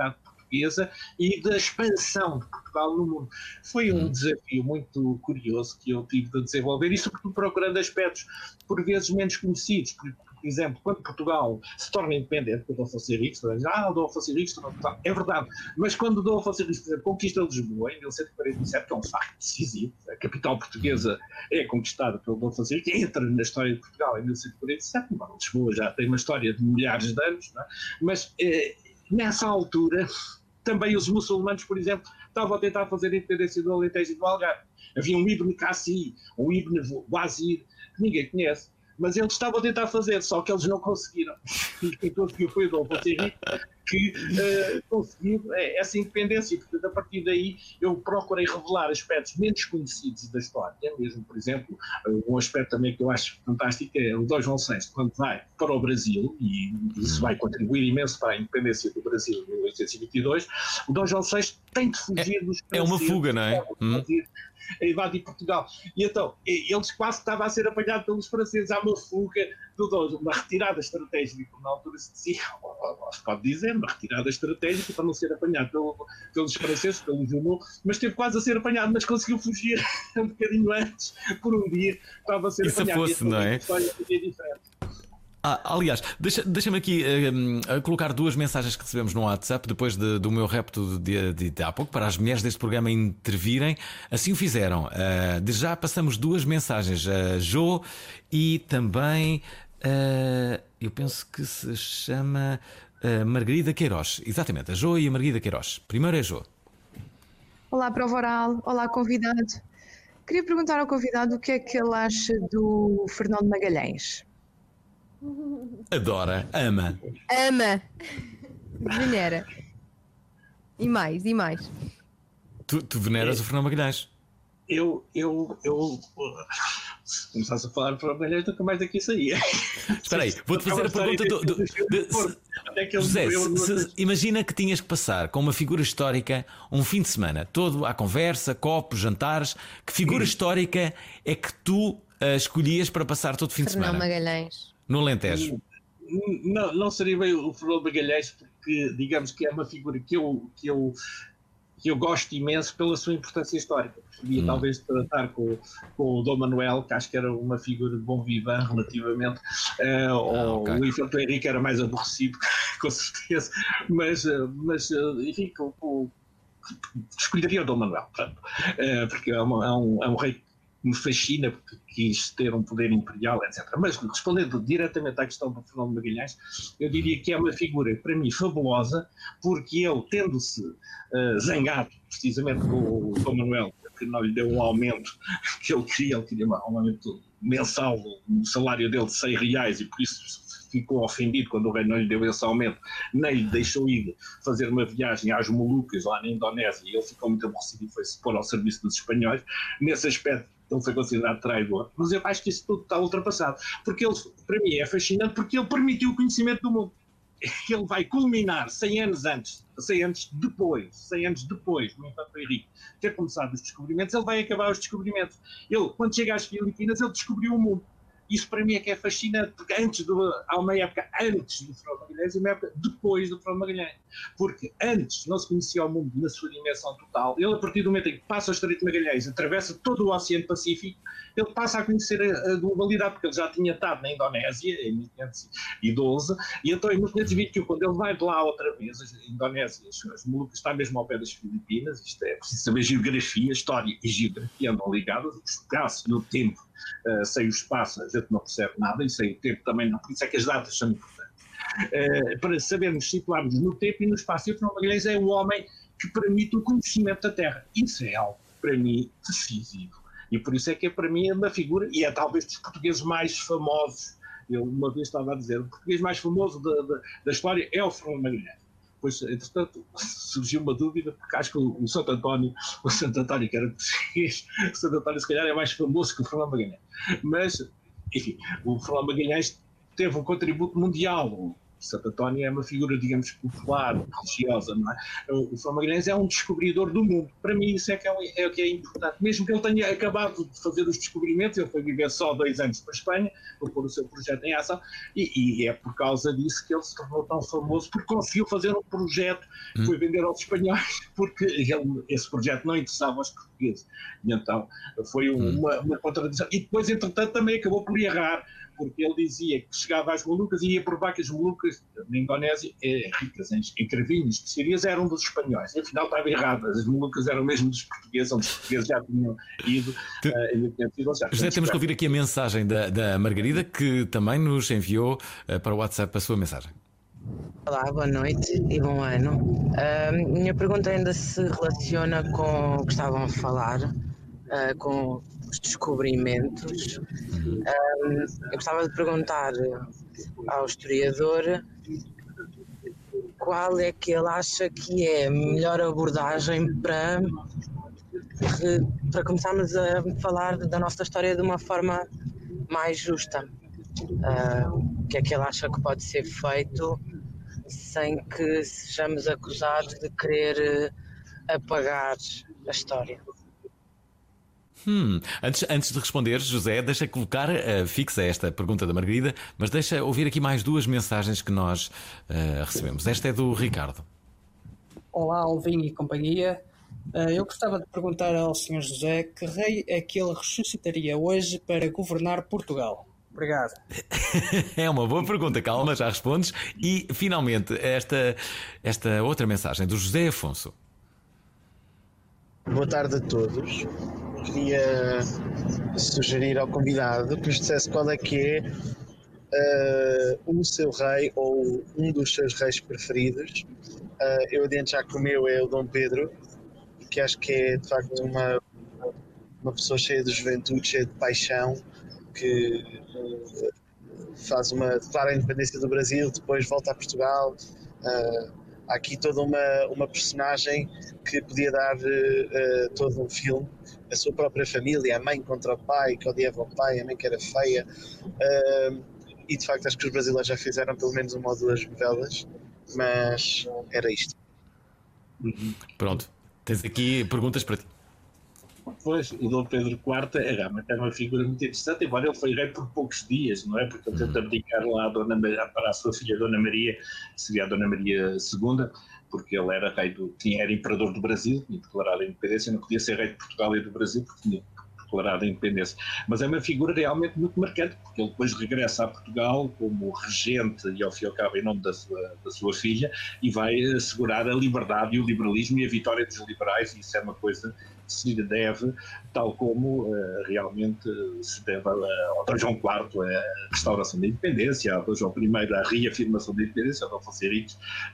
S6: portuguesa e da expansão de Portugal no mundo. Foi um desafio muito curioso que eu tive de desenvolver e, sobretudo, procurando aspectos por vezes menos conhecidos. Por, por exemplo, quando Portugal se torna independente, o Dom Afonso Henriques, ah, o Dom Afonso Henriques, é verdade, mas quando o Dom Afonso Henriques, por exemplo, conquista Lisboa em mil cento e quarenta e sete, que é um facto decisivo, a capital portuguesa é conquistada pelo Dom Afonso Henriques, entra na história de Portugal em mil cento e quarenta e sete, embora Lisboa já tem uma história de milhares de anos, não é? Mas eh, nessa altura também os muçulmanos, por exemplo, estavam a tentar fazer a independência do Alentejo e do Algarve. Havia um Ibn Cassi, um Ibn Wazir, que ninguém conhece, mas eles estavam a tentar fazer, só que eles não conseguiram. E quem conseguiu foi o Dom Afonso Henriques, que uh, conseguiu essa independência. E, portanto, a partir daí eu procurei revelar aspectos menos conhecidos da história. Mesmo, por exemplo, um aspecto também que eu acho fantástico é o Dom João sexto, quando vai para o Brasil, e isso vai contribuir imenso para a independência do Brasil em mil oitocentos e vinte e dois, o Dom João sexto tem de fugir é, dos franceses.
S4: É uma fuga, não é? Hum.
S6: A invadir Portugal. E então, eles quase estavam a ser apanhados pelos franceses. Há uma fuga, do, uma retirada estratégica, como na altura se dizia, se pode dizer, uma retirada estratégica para não ser apanhado pelo, pelos franceses, pelo Junot, mas esteve quase a ser apanhado, mas conseguiu fugir um bocadinho antes, por um dia, estava a ser
S4: Isso
S6: apanhado.
S4: Fosse, não é?
S6: A história seria diferente.
S4: Ah, aliás, deixa, deixa-me aqui uh, colocar duas mensagens que recebemos no WhatsApp depois de, do meu repto de, de, de há pouco, para as mulheres deste programa intervirem. Assim o fizeram. Uh, de já passamos duas mensagens, a Jo e também uh, eu penso que se chama uh, Margarida Queiroz. Exatamente, a Jo e a Margarida Queiroz. Primeiro é a Jo.
S12: Olá, Prova Oral. Olá, convidado. Queria perguntar ao convidado o que é que ele acha do Fernando Magalhães.
S4: Adora, ama.
S5: Ama. Venera. E mais, e mais.
S4: Tu, tu veneras é. o Fernando Magalhães?
S6: Eu, eu, eu, se começasse a falar de Fernando Magalhães, nunca mais daqui saía.
S4: Espera aí, vou-te fazer a pergunta do, do, de, se, José, se, se, imagina que tinhas que passar com uma figura histórica um fim de semana, todo à conversa, copos, jantares. Que figura hum. histórica é que tu uh, escolhias para passar todo o fim
S5: Fernando
S4: de semana?
S5: Magalhães.
S4: No Alentejo?
S6: Não, não seria bem o Fernando Magalhães, porque digamos que é uma figura que eu, que eu, que eu gosto imenso pela sua importância histórica. Preferia hum. talvez tratar com, com o Dom Manuel, que acho que era uma figura de bom vivan relativamente, uh, ah, ou okay. o Infante Henrique era mais aborrecido, com certeza, mas, mas enfim, com, com, escolheria o Dom Manuel, portanto, uh, porque é, uma, é, um, é um rei me fascina porque quis ter um poder imperial, etcétera. Mas respondendo diretamente à questão do Fernando Magalhães, eu diria que é uma figura, para mim, fabulosa, porque ele, tendo-se uh, zangado precisamente com o Dom Manuel, que não lhe deu um aumento que ele queria, ele queria um aumento mensal no salário dele de seis reais e por isso ficou ofendido quando o rei não lhe deu esse aumento, nem lhe deixou ir fazer uma viagem às Molucas, lá na Indonésia, e ele ficou muito aborrecido e foi-se pôr ao serviço dos espanhóis. Nesse aspecto, ele foi considerado traidor, mas eu acho que isso tudo está ultrapassado, porque ele, para mim, é fascinante porque ele permitiu o conhecimento do mundo. Ele vai culminar cem anos antes, cem anos depois, cem anos depois, no Infante Henrique ter começado os descobrimentos, ele vai acabar os descobrimentos. Ele, quando chega às Filipinas, ele descobriu o mundo. Isso para mim é que é fascinante, porque antes do, há uma época antes do Fernando Magalhães e uma época depois do Fernando Magalhães. Porque antes não se conhecia o mundo na sua dimensão total. Ele, a partir do momento em que passa o Estreito de Magalhães, atravessa todo o Oceano Pacífico, ele passa a conhecer a, a globalidade, porque ele já tinha estado na Indonésia em mil quinhentos e doze, e então em mil quinhentos e vinte e um, quando ele vai de lá outra vez, a Indonésia, as, as Molucas está mesmo ao pé das Filipinas, isto é preciso saber geografia, história e geografia andam ligadas, o espaço e o tempo. Uh, sem o espaço a gente não percebe nada e sem o tempo também não, por isso é que as datas são importantes. Uh, para sabermos situarmos no tempo e no espaço, e o Fernando Magalhães é o homem que permite o conhecimento da Terra. Isso é algo, para mim, decisivo. E por isso é que é para mim uma figura, e é talvez dos portugueses mais famosos. Eu uma vez estava a dizer, o português mais famoso da, da, da história é o Fernando Magalhães. Pois, entretanto, surgiu uma dúvida, porque acho que o, o Santo António, o Santo António que era português, o Santo António se calhar é mais famoso que o Fernando Magalhães. Mas, enfim, o Fernando Magalhães teve um contributo mundial. Santo António é uma figura, digamos, popular, religiosa, não é? O São Magalhães é um descobridor do mundo. Para mim isso é que é, é o que é importante. Mesmo que ele tenha acabado de fazer os descobrimentos, ele foi viver só dois anos para a Espanha, para pôr o seu projeto em ação, e, e é por causa disso que ele se tornou tão famoso, porque conseguiu fazer um projeto que foi vender aos espanhóis, porque ele, esse projeto não interessava aos portugueses. E então foi uma, uma contradição. E depois, entretanto, também acabou por errar, porque ele dizia que chegava às Molucas e ia provar que as Molucas, na Indonésia, é, ricas em, em carvinhos, especiarias, eram dos espanhóis. E afinal estava errado, as Molucas eram mesmo dos portugueses, onde os portugueses já tinham ido.
S4: Tu...
S6: Uh, já
S4: José, temos que ouvir aqui a mensagem da, da Margarida, que também nos enviou uh, para o WhatsApp a sua mensagem.
S13: Olá, boa noite e bom ano. A uh, minha pergunta ainda se relaciona com o que estavam a falar, uh, com os descobrimentos. Um, eu gostava de perguntar ao historiador qual é que ele acha que é a melhor abordagem para, para começarmos a falar da nossa história de uma forma mais justa. Uh, o que é que ele acha que pode ser feito sem que sejamos acusados de querer apagar a história?
S4: Hum, antes, antes de responder, José, deixa colocar uh, fixa esta pergunta da Margarida, mas deixa ouvir aqui mais duas mensagens que nós uh, recebemos. Esta é do Ricardo.
S14: Olá, Alvin e companhia. Uh, eu gostava de perguntar ao senhor José que rei é que ele ressuscitaria hoje para governar Portugal. Obrigado.
S4: É uma boa pergunta, calma, já respondes. E finalmente, esta, esta outra mensagem do José Afonso.
S15: Boa tarde a todos. Queria sugerir ao convidado que nos dissesse qual é que é uh, o seu rei ou um dos seus reis preferidos. Uh, eu adianto já que o meu é o Dom Pedro, que acho que é de facto uma, uma pessoa cheia de juventude, cheia de paixão, que uh, faz uma, declara a independência do Brasil, depois volta a Portugal. Uh, há aqui toda uma, uma personagem que podia dar uh, todo um filme. A sua própria família, a mãe contra o pai, que odiava o pai, a mãe que era feia. Uh, e de facto acho que os brasileiros já fizeram pelo menos uma ou duas novelas, mas era isto.
S4: Pronto, tens aqui perguntas para ti.
S6: Pois, o Dom Pedro quarto é realmente é uma figura muito interessante, embora ele foi rei por poucos dias, não é? Porque ele tenta abdicar lá a Dona Maria, para a sua filha Dona Maria, que seria a Dona Maria segunda, porque ele era rei do, tinha, era imperador do Brasil, tinha declarado a independência, não podia ser rei de Portugal e do Brasil, porque tinha declarado a independência. Mas é uma figura realmente muito marcante, porque ele depois regressa a Portugal como regente e ao fim e ao cabo em nome da sua, da sua filha, e vai assegurar a liberdade e o liberalismo e a vitória dos liberais, e isso é uma coisa que se deve, tal como uh, realmente se deve ao Dom João quarto a restauração da independência, ao Dom João primeiro a reafirmação da independência, ao Dom Afonso Henriques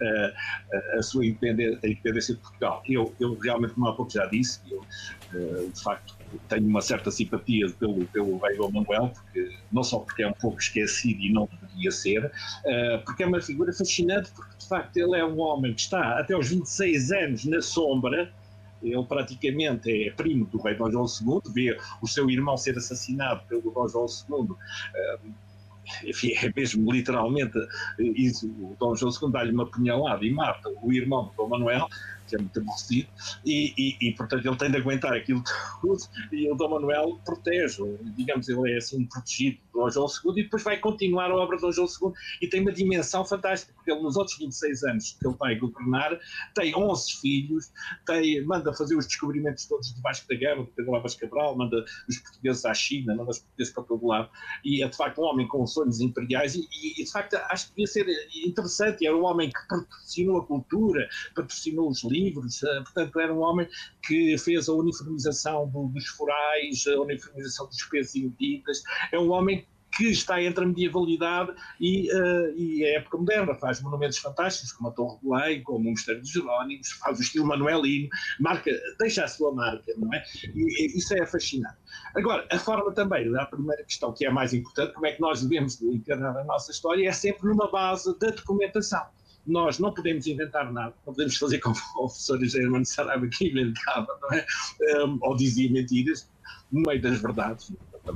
S6: uh, a sua independência, a independência de Portugal. Eu, eu realmente, como há pouco já disse, eu uh, de facto tenho uma certa simpatia pelo, pelo rei Dom Manuel, porque, não só porque é um pouco esquecido e não deveria ser, uh, porque é uma figura fascinante, porque de facto ele é um homem que está até aos vinte e seis anos na sombra. Ele praticamente é primo do rei Dom João segundo, vê o seu irmão ser assassinado pelo Dom João segundo, uh, enfim, é mesmo literalmente isso, o Dom João segundo dá-lhe uma punhalada e mata o irmão do Dom Manuel, que é muito aborrecido, e, e, e portanto ele tem de aguentar aquilo tudo, e o Dom Manuel protege, digamos, ele é assim protegido do Dom João segundo, e depois vai continuar a obra do Dom João segundo, e tem uma dimensão fantástica, porque ele nos outros vinte e seis anos que ele vai governar, tem onze filhos, tem, manda fazer os descobrimentos todos de Vasco da Gama, do Pedro Álvares Cabral, manda os portugueses à China, manda os portugueses para todo lado, e é de facto um homem com sonhos imperiais, e, e de facto acho que devia ser interessante, era um homem que patrocinou a cultura, patrocinou os livros, portanto era um homem que fez a uniformização dos forais, a uniformização dos pesos e medidas, é um homem que está entre a medievalidade e, uh, e a época moderna, faz monumentos fantásticos como a Torre de Belém, como o Mosteiro dos Jerónimos, faz o estilo manuelino, marca, deixa a sua marca, não é? E, e isso é fascinante. Agora, a forma também, a primeira questão que é a mais importante, como é que nós devemos encarar a nossa história, é sempre numa base da documentação. Nós não podemos inventar nada, não podemos fazer como o professor Germano Saraiva que inventava, não é? Um, ou dizia mentiras no meio das verdades, também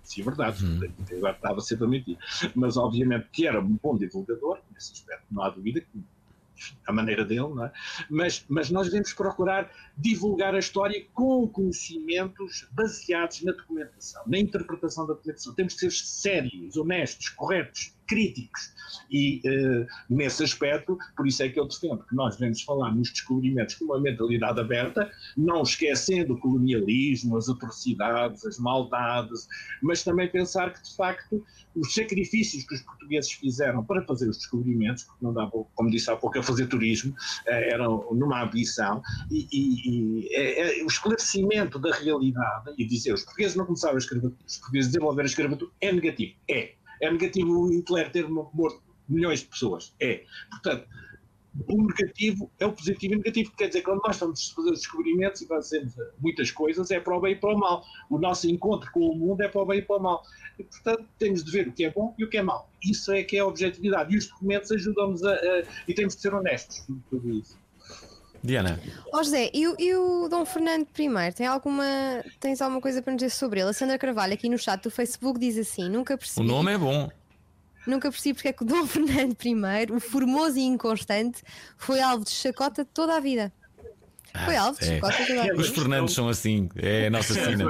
S6: Sim, é verdade, agora estava sempre a mentir. Mas obviamente que era um bom divulgador, nesse aspecto não há dúvida, a maneira dele, não é? Mas, mas nós devemos procurar divulgar a história com conhecimentos baseados na documentação, na interpretação da documentação. Temos que ser sérios, honestos, corretos, críticos. E uh, nesse aspecto, por isso é que eu defendo que nós devemos falar nos descobrimentos com uma mentalidade aberta, não esquecendo o colonialismo, as atrocidades, as maldades, mas também pensar que, de facto, os sacrifícios que os portugueses fizeram para fazer os descobrimentos, porque não dava, como disse há pouco, a fazer turismo, uh, eram numa ambição, e, e, e é, é, o esclarecimento da realidade, e dizer os portugueses não começaram a escravatura, os portugueses desenvolver a escravatura, é negativo, é. É negativo o Hitler ter morto milhões de pessoas, é. Portanto, o negativo é o positivo e o negativo, quer dizer, quando nós estamos a fazer descobrimentos e fazemos muitas coisas, é para o bem e para o mal. O nosso encontro com o mundo é para o bem e para o mal. E, portanto, temos de ver o que é bom e o que é mau. Isso é que é a objetividade. E os documentos ajudam-nos a, a... E temos de ser honestos com tudo isso.
S4: Diana.
S5: Ó José, e, o- e o Dom Fernando I, tem alguma, tens alguma coisa para nos dizer sobre ele? A Sandra Carvalho aqui no chat do Facebook diz assim, nunca
S4: O
S5: percebi,
S4: nome é bom.
S5: nunca percebi porque é que o Dom Fernando I, o formoso e inconstante, foi alvo de chacota toda a vida. Foi alvo de
S4: É.
S5: chacota toda a vida.
S4: Os Fernandes são assim, é a nossa cena.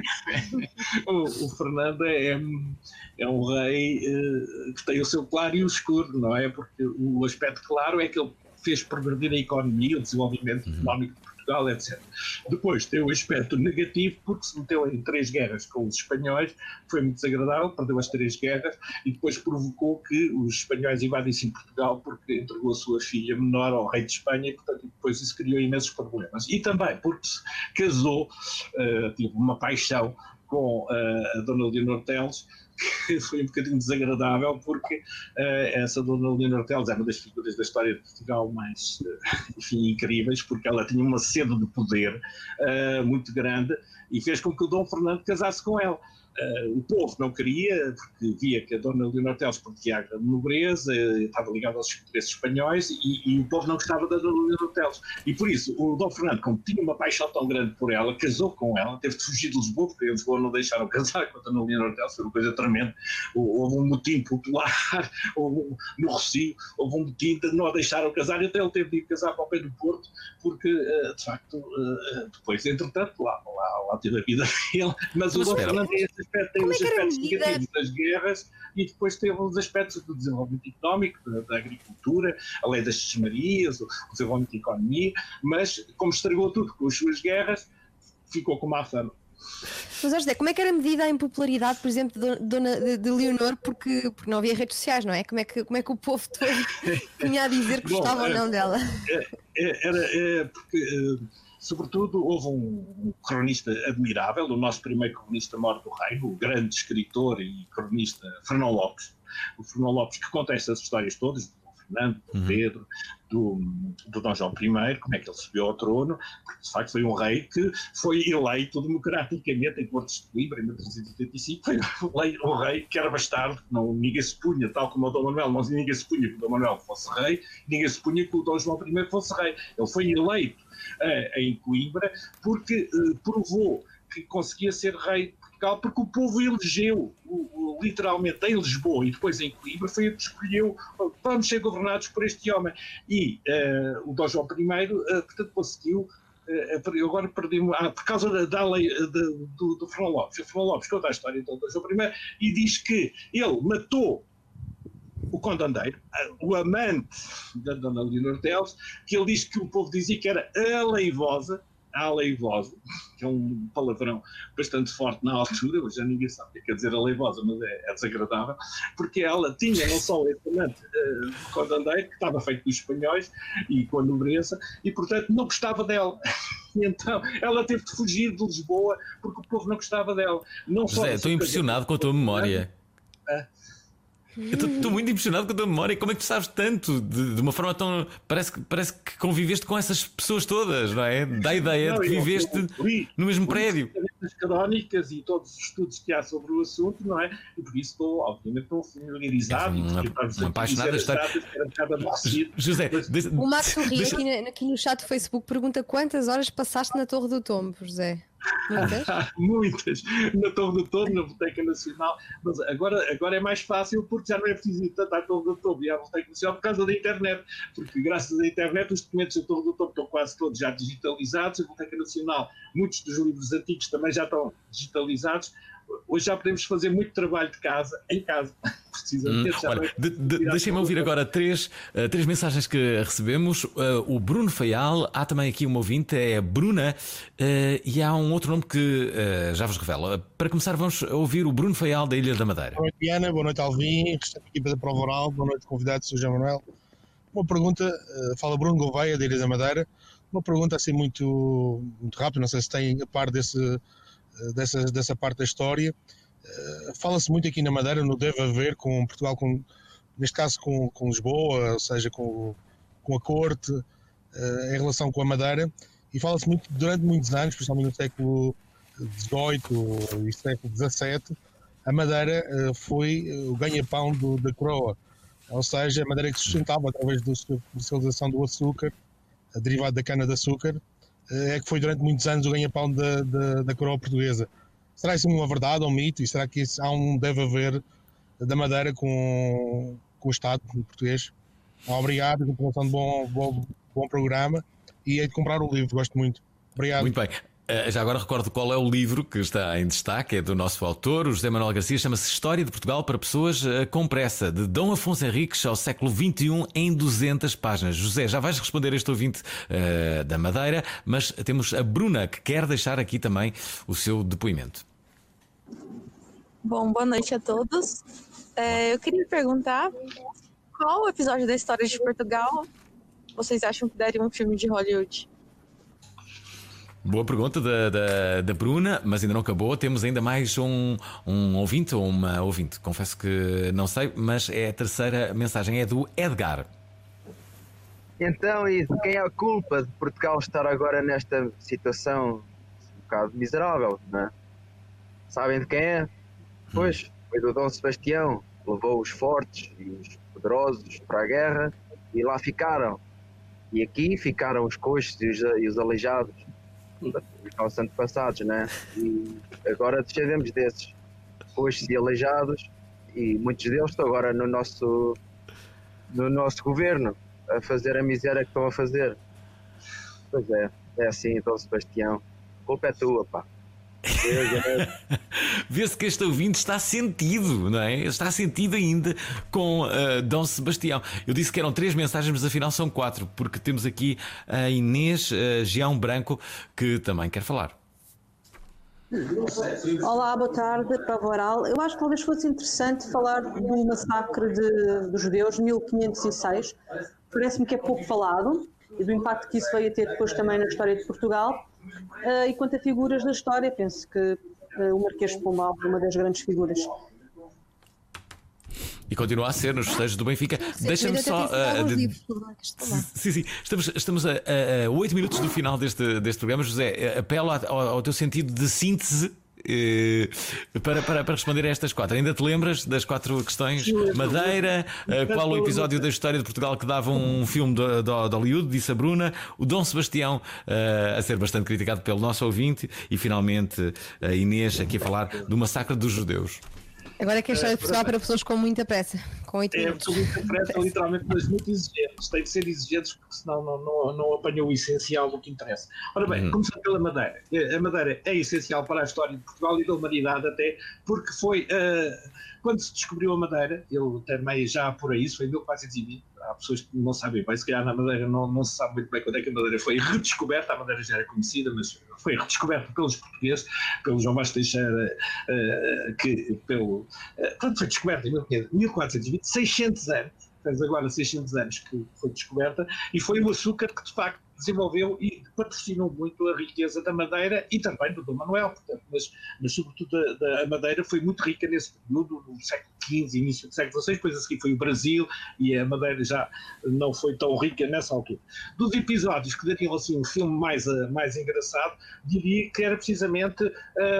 S6: o, o Fernando é, é um rei eh, que tem o seu claro e o escuro, não é? Porque o aspecto claro é que ele fez progredir a economia, o desenvolvimento económico de Portugal, etcétera. Depois tem o aspecto negativo, porque se meteu em três guerras com os espanhóis, foi muito desagradável, perdeu as três guerras e depois provocou que os espanhóis invadissem Portugal porque entregou a sua filha menor ao rei de Espanha e, portanto, depois isso criou imensos problemas. E também porque se casou, uh, tive uma paixão com uh, a Dona Leonor Teles, que foi um bocadinho desagradável, porque uh, essa Dona Leonor Teles é uma das figuras da história de Portugal mais, uh, enfim, incríveis, porque ela tinha uma sede de poder uh, muito grande e fez com que o Dom Fernando casasse com ela. Uh, o povo não queria, porque via que a Dona Leonor Teles protegia a grande nobreza, uh, estava ligada aos interesses espanhóis e, e o povo não gostava da Dona Leonor Teles. E por isso, o Dom Fernando, como tinha uma paixão tão grande por ela, casou com ela, teve de fugir de Lisboa, porque em Lisboa não deixaram casar com a Dona Leonor Teles, foi uma coisa tremenda. Houve um motim popular, houve um, no Rocio, houve um motim de não a deixaram casar, e até ele teve de ir casar para o pé do Porto, porque, uh, de facto, uh, depois, entretanto, lá, lá, lá teve a vida dele, mas o
S4: Mas
S6: Dom
S4: espera.
S6: Fernando tem esse aspecto, tem
S5: Como
S6: os
S5: é que era a
S6: aspectos
S5: medida?
S6: negativos das guerras e depois teve os aspectos do desenvolvimento económico, da, da agricultura, a lei das Marias, o desenvolvimento da economia, mas como estragou tudo com as suas guerras, ficou com má fama.
S5: Mas ó José, como é que era medida a impopularidade, por exemplo, de, Dona, de, de Leonor, porque, porque não havia redes sociais, não é? Como é que, como é que o povo todo tinha a dizer que
S6: Bom,
S5: gostava ou
S6: é-
S5: não dela?
S6: É, é- era, é, porque, eh, sobretudo, houve um, um cronista admirável, o nosso primeiro cronista mor do reino, o grande escritor e cronista Fernão Lopes. O Fernão Lopes que conta estas histórias todas, do Dom Fernando, do Pedro, do, do Dom João I, como é que ele subiu ao trono, porque de facto foi um rei que foi eleito democraticamente em Porto de Coimbra, em mil trezentos e oitenta e cinco, foi um rei, um rei que era bastardo, que não, ninguém se punha, tal como o Dom Manuel, não, ninguém se punha que o Dom Manuel fosse rei, ninguém se punha que o Dom João I fosse rei. Ele foi eleito eh, em Coimbra porque eh, provou que conseguia ser rei de Portugal, porque o povo elegeu, o, o, literalmente em Lisboa e depois em Coimbra, foi ele que escolheu, vamos ser governados por este homem. E eh, o Dom João I, eh, portanto, conseguiu. eh, eu agora perdi-me, ah, por causa da, da lei eh, de- do, do Fernão Lopes. O Fernão Lopes conta a história do Dom João I e diz que ele matou o condandeiro, o amante da Dona Leonor Teles, que ele diz que o povo dizia que era aleivosa, a aleivosa, que é um palavrão bastante forte na altura, hoje já ninguém sabe o que quer dizer aleivosa, mas é, é desagradável, porque ela tinha não só esse amante uh, condandeiro, que estava feito dos espanhóis e com a nobreza, e portanto não gostava dela. E então ela teve de fugir de Lisboa porque o povo não gostava dela. Não só
S4: José, estou impressionado com a tua memória.
S6: Ah.
S4: Eu estou- estou muito impressionado com a tua memória. Como é que tu sabes tanto de, de uma forma tão. Parece que, parece que conviveste com essas pessoas todas, não é? Dá a ideia
S6: Não,
S4: de que
S6: eu-
S4: viveste
S6: eu li-
S4: no mesmo
S6: li
S4: prédio.
S6: as crónicas e todos os estudos que há sobre o assunto, não é? E por isso estou, obviamente, estou familiarizado.
S4: Uma-
S6: e estou
S4: uma apaixonada da história.
S6: Era um bocado aborrecido.
S4: José,
S5: O Max Sorri
S4: deixa-
S5: aqui, na- aqui no chat do Facebook pergunta quantas horas passaste na Torre do Tombo, José?
S6: Há muitas na Torre do Touro, na Biblioteca Nacional, mas agora, agora é mais fácil porque já não é preciso ir tanto à Torre do Touro e à Biblioteca Nacional por causa da internet, porque graças à internet os documentos da Torre do Touro estão quase todos já digitalizados, a Biblioteca Nacional, muitos dos livros antigos também já estão digitalizados. Hoje já podemos fazer muito trabalho de casa, em casa, precisamente.
S4: Hum, olha, de, de, deixem-me ouvir agora três, uh, três mensagens que recebemos. Uh, o Bruno Faial, há também aqui uma ouvinte, é a Bruna, uh, e há um outro nome que uh, já vos revelo. Uh, para começar, vamos ouvir o Bruno Faial da Ilha da Madeira.
S16: Boa noite, Diana, boa noite, Alvin, restante equipa da Prova Oral, boa noite, convidado, Sr. João Manuel. Uma pergunta, uh, fala Bruno Gouveia, da Ilha da Madeira. Uma pergunta assim muito, muito rápida, não sei se tem a par desse. Dessa, dessa parte da história. Uh, fala-se muito aqui na Madeira no deve haver com Portugal, com, neste caso com, com Lisboa, ou seja, com, com a corte, uh, em relação com a Madeira, e fala-se muito durante muitos anos, principalmente no século dezoito e século dezassete, a Madeira uh, foi o ganha-pão do, da coroa, ou seja, a Madeira que sustentava através da comercialização do açúcar, derivado da cana-de-açúcar, é que foi durante muitos anos o ganha-pão da, da, da coroa portuguesa. Será isso uma verdade ou um mito? E será que isso, há um deve haver da Madeira com, com o Estado português? Obrigado, continuação de bom, bom, bom programa, e é de comprar o livro, gosto muito. Obrigado.
S4: Muito bem. Uh, já agora recordo qual é o livro que está em destaque, é do nosso autor, o José Manuel Garcia, chama-se História de Portugal para Pessoas uh, com Pressa, de Dom Afonso Henriques ao século vinte e um, em duzentas páginas. José, já vais responder a este ouvinte uh, da Madeira, mas temos a Bruna que quer deixar aqui também o seu depoimento.
S17: Bom, boa noite a todos. É, eu queria perguntar qual episódio da história de Portugal vocês acham que daria um filme de Hollywood?
S4: Boa pergunta da, da, da Bruna, mas ainda não acabou. Temos ainda mais um, um ouvinte ou uma ouvinte. Confesso que não sei, mas é a terceira mensagem, é do Edgar.
S18: Então, e de quem é a culpa de Portugal estar agora nesta situação um bocado miserável, não é? Sabem de quem é? Pois, foi do Dom Sebastião, que levou os fortes e os poderosos para a guerra e lá ficaram. E aqui ficaram os coxos e os, e os aleijados. Os nossos antepassados, né? E agora descendemos desses coxos e aleijados, e muitos deles estão agora no nosso no nosso governo a fazer a miséria que estão a fazer. Pois é, é assim, Dom Sebastião, a culpa é tua, pá.
S4: Vê-se que este ouvinte está sentido, não é? Está sentido ainda com uh, Dom Sebastião. Eu disse que eram três mensagens, mas afinal são quatro, porque temos aqui a Inês uh, Gião Branco, que também quer falar.
S19: Olá, boa tarde, Prova Oral. Eu acho que talvez fosse interessante falar do massacre de, dos judeus de mil quinhentos e seis. Parece-me que é pouco falado, e do impacto que isso veio a ter depois também na história de Portugal. Uh, e quanto a figuras da história, penso que uh, o Marquês de Pombal é uma das grandes figuras.
S4: E continua a ser nos festejos do Benfica. Deixa-me só. Uh, de... Sim, sim. Estamos, estamos a, a, a oito minutos do final deste, deste programa. José, apelo ao, ao teu sentido de síntese. Uh, para, para, para responder a estas quatro. Ainda te lembras das quatro questões? Madeira, uh, qual o episódio da história de Portugal que dava um filme de, de, de Hollywood, disse a Bruna, o Dom Sebastião, uh, a ser bastante criticado pelo nosso ouvinte, e finalmente a Inês aqui a falar do massacre dos judeus.
S5: Agora que a história de Portugal para pessoas com muita pressa, com oito minutos.
S6: É, muita pressa, literalmente, mas muito exigentes. Tem de ser exigentes, porque senão não, não, não apanham o essencial do que interessa. Ora bem, uhum. Começando pela Madeira. A Madeira é essencial para a história de Portugal e da humanidade até, porque foi, uh, quando se descobriu a Madeira, eu também já por aí, isso foi em mil quatrocentos e vinte, há pessoas que não sabem bem, se calhar na Madeira não, não se sabe muito bem quando é que a Madeira foi redescoberta. A Madeira já era conhecida, mas foi redescoberta pelos portugueses, pelo João Bastos Teixeira, uh, que pelo, uh, quando foi descoberta em mil quatrocentos e vinte, seiscentos anos, fez agora seiscentos anos que foi descoberta, e foi o açúcar que de facto desenvolveu e patrocinou muito a riqueza da Madeira e também do Dom Manuel, portanto, mas, mas sobretudo a, a Madeira foi muito rica nesse período, no século quinze, início do século dezasseis, depois a seguir foi o Brasil e a Madeira já não foi tão rica nessa altura. Dos episódios que dariam assim um filme mais, mais engraçado, diria que era precisamente uh,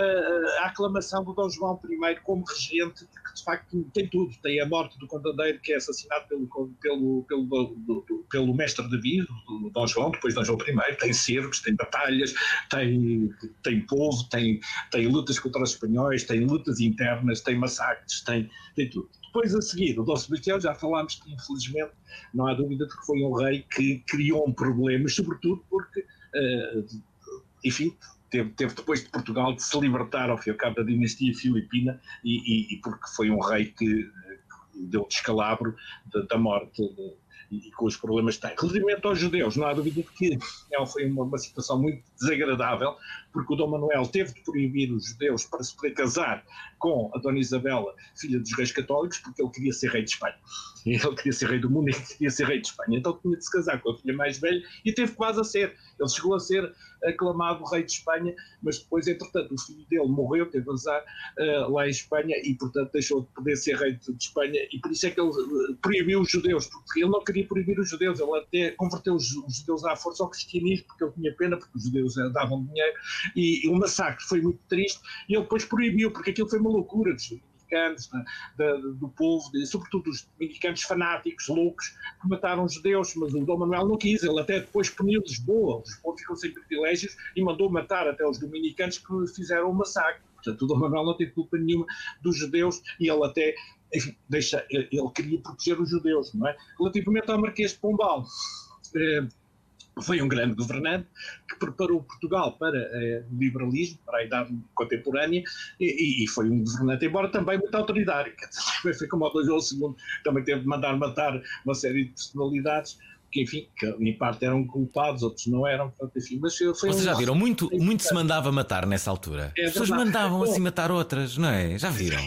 S6: a aclamação do Dom João I como regente, que de facto tem tudo. Tem a morte do condadeiro, que é assassinado pelo, pelo, pelo, do, do, pelo mestre David, do Dom João, depois Dom João I, tem cercos, tem batalhas, tem, tem povo, tem, tem lutas contra os espanhóis, tem lutas internas, tem massacres, tem, tem tudo. Depois a seguir, o Dom Sebastião, já falámos que infelizmente não há dúvida de que foi um rei que criou um problema, sobretudo porque, uh, enfim, Teve, teve depois de Portugal de se libertar ao fim e ao cabo da dinastia filipina e, e, e porque foi um rei que, que deu descalabro da, da morte de, e, e com os problemas que tem. Relativamente aos judeus, não há dúvida de que é, foi uma, uma situação muito desagradável, porque o Dom Manuel teve de proibir os judeus para se poder casar com a Dona Isabela, filha dos reis católicos, porque ele queria ser rei de Espanha. Ele queria ser rei do mundo e queria ser rei de Espanha. Então tinha de se casar com a filha mais velha e teve quase a ser. Ele chegou a ser aclamado rei de Espanha, mas depois, entretanto, o filho dele morreu, teve azar uh, lá em Espanha e, portanto, deixou de poder ser rei de, de Espanha e por isso é que ele uh, proibiu os judeus, porque ele não queria proibir os judeus, ele até converteu os, os judeus à força ao cristianismo, porque ele tinha pena, porque os judeus uh, davam dinheiro e, e o massacre foi muito triste e ele depois proibiu, porque aquilo foi uma loucura dos dominicanos, da, da, do povo, de, sobretudo dos dominicanos fanáticos, loucos, que mataram os judeus, mas o Dom Manuel não quis, ele até depois puniu Lisboa, Lisboa ficou sem privilégios e mandou matar até os dominicanos que fizeram o massacre. Portanto, o Dom Manuel não teve culpa nenhuma dos judeus e ele até, enfim, deixa, ele, ele queria proteger os judeus, não é? Relativamente ao Marquês de Pombal, eh, foi um grande governante que preparou Portugal para eh, o liberalismo, para a idade contemporânea, e, e foi um governante, embora também muito autoritário. Também foi como o Dom João segundo, também teve de mandar matar uma série de personalidades, que enfim, que em parte eram culpados, outros não eram. Portanto, enfim, mas foi
S4: Vocês
S6: um...
S4: já viram? Muito, muito se mandava matar nessa altura.
S6: É
S4: As pessoas
S6: verdade.
S4: mandavam assim matar outras, não é? Já viram?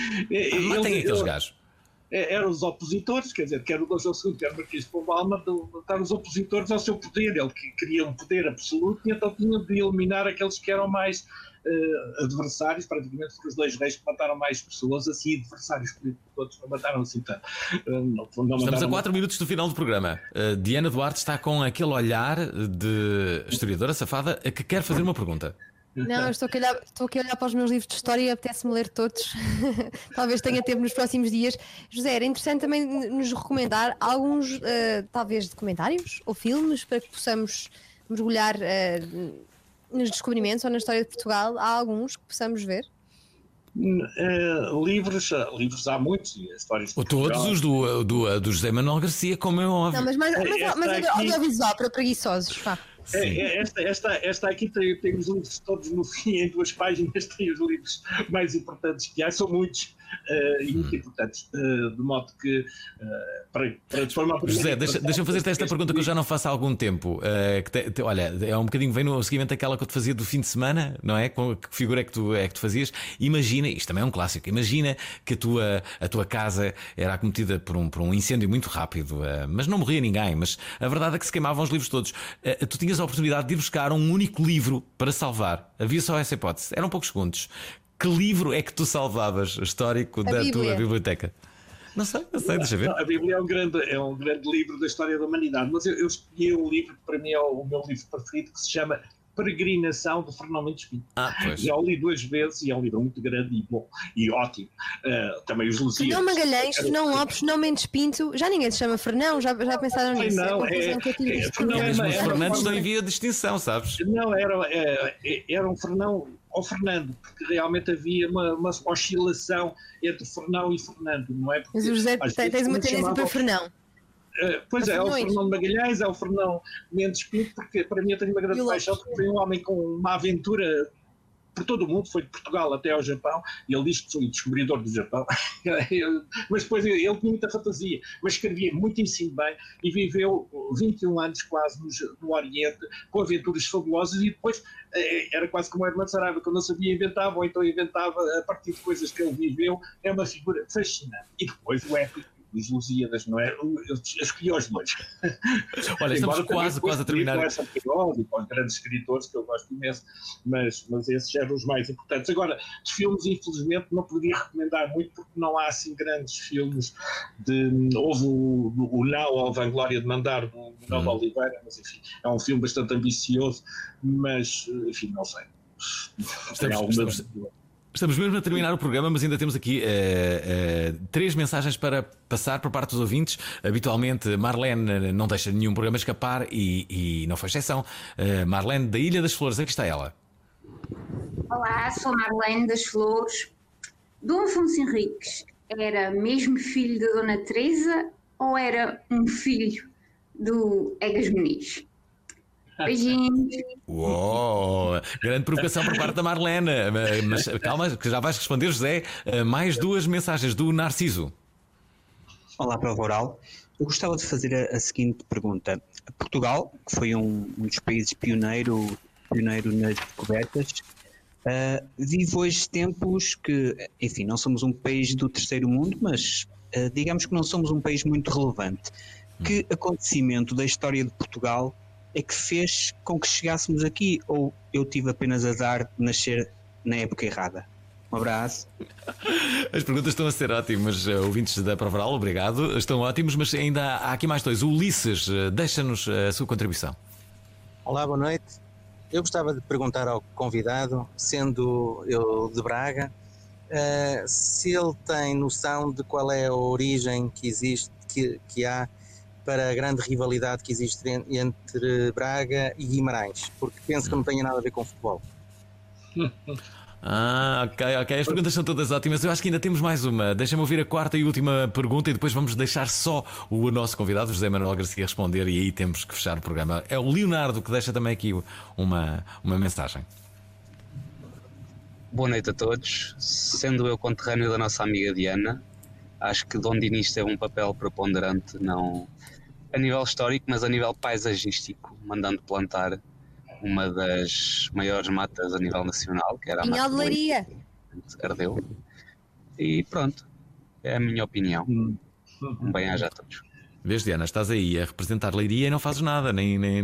S6: E- e-
S4: Matem
S6: ele-
S4: aqueles
S6: ele-
S4: gajos.
S6: É, eram os opositores, quer dizer, quer o Dom João segundo, quer o Marquês de Pombal, matar os opositores ao seu poder. Ele que queria um poder absoluto e então tinha de eliminar aqueles que eram mais uh, adversários, praticamente foram os dois reis que mataram mais pessoas, assim, adversários políticos, todos não mataram assim tanto. Uh, não, não
S4: Estamos
S6: mataram
S4: a quatro minutos do final do programa. Uh, Diana Duarte está com aquele olhar de historiadora safada que quer fazer uma pergunta.
S5: Não, eu estou aqui, a olhar, estou aqui a olhar para os meus livros de história e apetece-me ler todos. Talvez tenha tempo nos próximos dias. José, era interessante também nos recomendar alguns, uh, talvez, documentários ou filmes para que possamos mergulhar uh, nos descobrimentos ou na história de Portugal. Há alguns que possamos ver?
S6: Uh, livros, uh, livros há muitos, e as histórias de
S4: Todos
S6: Portugal.
S4: os do, do, do José Manuel Garcia, como é óbvio.
S5: Não, mas, mais, mas,
S6: Esta
S5: mas
S6: aqui-
S5: audiovisual para preguiçosos. Pá.
S6: É, é, esta, esta, esta aqui tem, tem os livros todos no fim, em duas páginas, tem os livros mais importantes que há, são muitos uh, e muito importantes, uh, de modo que uh, para, para de forma a
S4: José, deixa- deixa-me fazer-te esta pergunta que eu já não faço há algum tempo. Uh, que te- te- olha, é um bocadinho, vem no seguimento daquela que eu te fazia do fim de semana, não é? Com que figura é que tu, é que tu fazias? Imagina, isto também é um clássico, imagina que a tua, a tua casa era acometida por um, por um incêndio muito rápido, uh, mas não morria ninguém, mas a verdade é que se queimavam os livros todos. Uh, tu tinhas a oportunidade de ir buscar um único livro para salvar. Havia só essa hipótese, eram poucos segundos. Que livro é que tu salvavas histórico
S6: A
S4: da
S6: Bíblia.
S4: tua biblioteca? Não sei, não sei, deixa ver.
S6: Não, a Bíblia é um, grande, é um grande livro da história da humanidade, mas eu, eu escolhi um livro que para mim é o, o meu livro preferido, que se chama Peregrinação de Fernão Mendes Pinto.
S4: Ah, pois.
S6: Já o li duas vezes e é um livro muito grande e bom e ótimo. Uh, também os Lusíadas.
S5: Fernão Magalhães, Fernão Lopes, Fernão Mendes Pinto, já ninguém se chama Fernão, já, já pensaram
S6: Ai,
S5: nisso?
S6: não,
S5: a conclusão
S6: é-
S5: que eu tive
S6: é-
S5: deste
S6: Fernão
S5: programa.
S6: é-
S4: Mesmo os
S6: é-
S4: Fernandes não havia distinção, sabes?
S6: Não, era, é, era um Fernão ao Fernando, porque realmente havia uma, uma oscilação entre Fernão e Fernando, não é? Porque,
S5: Mas o José
S6: às
S5: tem-
S6: vezes,
S5: tens uma
S6: como
S5: tendência
S6: chamavam-
S5: para Fernão.
S6: Uh, pois
S5: Para
S6: é, é o
S5: Fernões.
S6: Fernão de Magalhães, é o Fernão Mendes Pinto, porque para mim eu tenho uma grande paixão, porque foi um homem com uma aventura por todo o mundo, foi de Portugal até ao Japão, e ele diz que sou o descobridor do Japão, Eu- mas depois ele, ele tinha muita fantasia, mas escrevia muitíssimo bem e viveu vinte e um anos quase no, no Oriente, com aventuras fabulosas, e depois eh, era quase como o Hermano Saraiva, quando não sabia inventava, ou então inventava a partir de coisas que ele viveu, é uma figura fascinante. E depois o épico os Lusíadas, não é? Eu, eu escolhi os dois.
S4: Olha, estamos quase, quase a terminar.
S6: Essa periódico, com os grandes escritores que eu gosto imenso, mas, mas esses eram os mais importantes. Agora, de filmes, infelizmente, não poderia recomendar muito porque não há assim grandes filmes. De, houve o, o Não ao Vanglória de Mandar, do Manuel hum. Oliveira, mas enfim, é um filme bastante ambicioso, mas enfim, não sei.
S4: Estamos, alguma... estamos, estamos mesmo a terminar o programa, mas ainda temos aqui uh, uh, três mensagens para passar por parte dos ouvintes. Habitualmente Marlene não deixa nenhum programa escapar e, e não foi exceção. uh, Marlene da Ilha das Flores, aqui está ela.
S20: Olá, sou Marlene das Flores. Dom Afonso Henriques era mesmo filho da Dona Teresa ou era um filho do Egas Muniz? Beijinhos.
S4: Uou, grande provocação por parte da Marlene. Mas calma, que já vais responder, José. Mais duas mensagens do Narciso.
S21: Olá, Prova Oral. Eu gostava de fazer a, a seguinte pergunta. Portugal, que foi um, um dos países pioneiro, pioneiro nas descobertas, uh, vive hoje tempos que, enfim, não somos um país do terceiro mundo, mas uh, digamos que não somos um país muito relevante. Que acontecimento da história de Portugal é que fez com que chegássemos aqui, ou eu tive apenas azar de nascer na época errada? Um abraço.
S4: As perguntas estão a ser ótimas, ouvintes da Prova Oral, obrigado, estão ótimos, mas ainda há aqui mais dois. O Ulisses, deixa-nos a sua contribuição.
S22: Olá, boa noite. Eu gostava de perguntar ao convidado, sendo eu de Braga, uh, se ele tem noção de qual é a origem que existe, que, que há para a grande rivalidade que existe entre Braga e Guimarães, porque penso que não tenha nada a ver com futebol.
S4: Ah, ok, ok. As perguntas são todas ótimas. Eu acho que ainda temos mais uma. Deixa-me ouvir a quarta e última pergunta e depois vamos deixar só o nosso convidado, José Manuel Garcia, responder e aí temos que fechar o programa. É o Leonardo que deixa também aqui uma, uma mensagem.
S23: Boa noite a todos. Sendo eu conterrâneo da nossa amiga Diana, acho que Dom Dinis teve um papel preponderante, não a nível histórico, mas a nível paisagístico, mandando plantar uma das maiores matas a nível nacional, que era a
S5: Pinhal de Leiria.
S23: Ardeu. E pronto, é a minha opinião. Um bem-aja a todos.
S4: Vês, Diana, estás aí a representar Leiria e não fazes nada, nem, nem,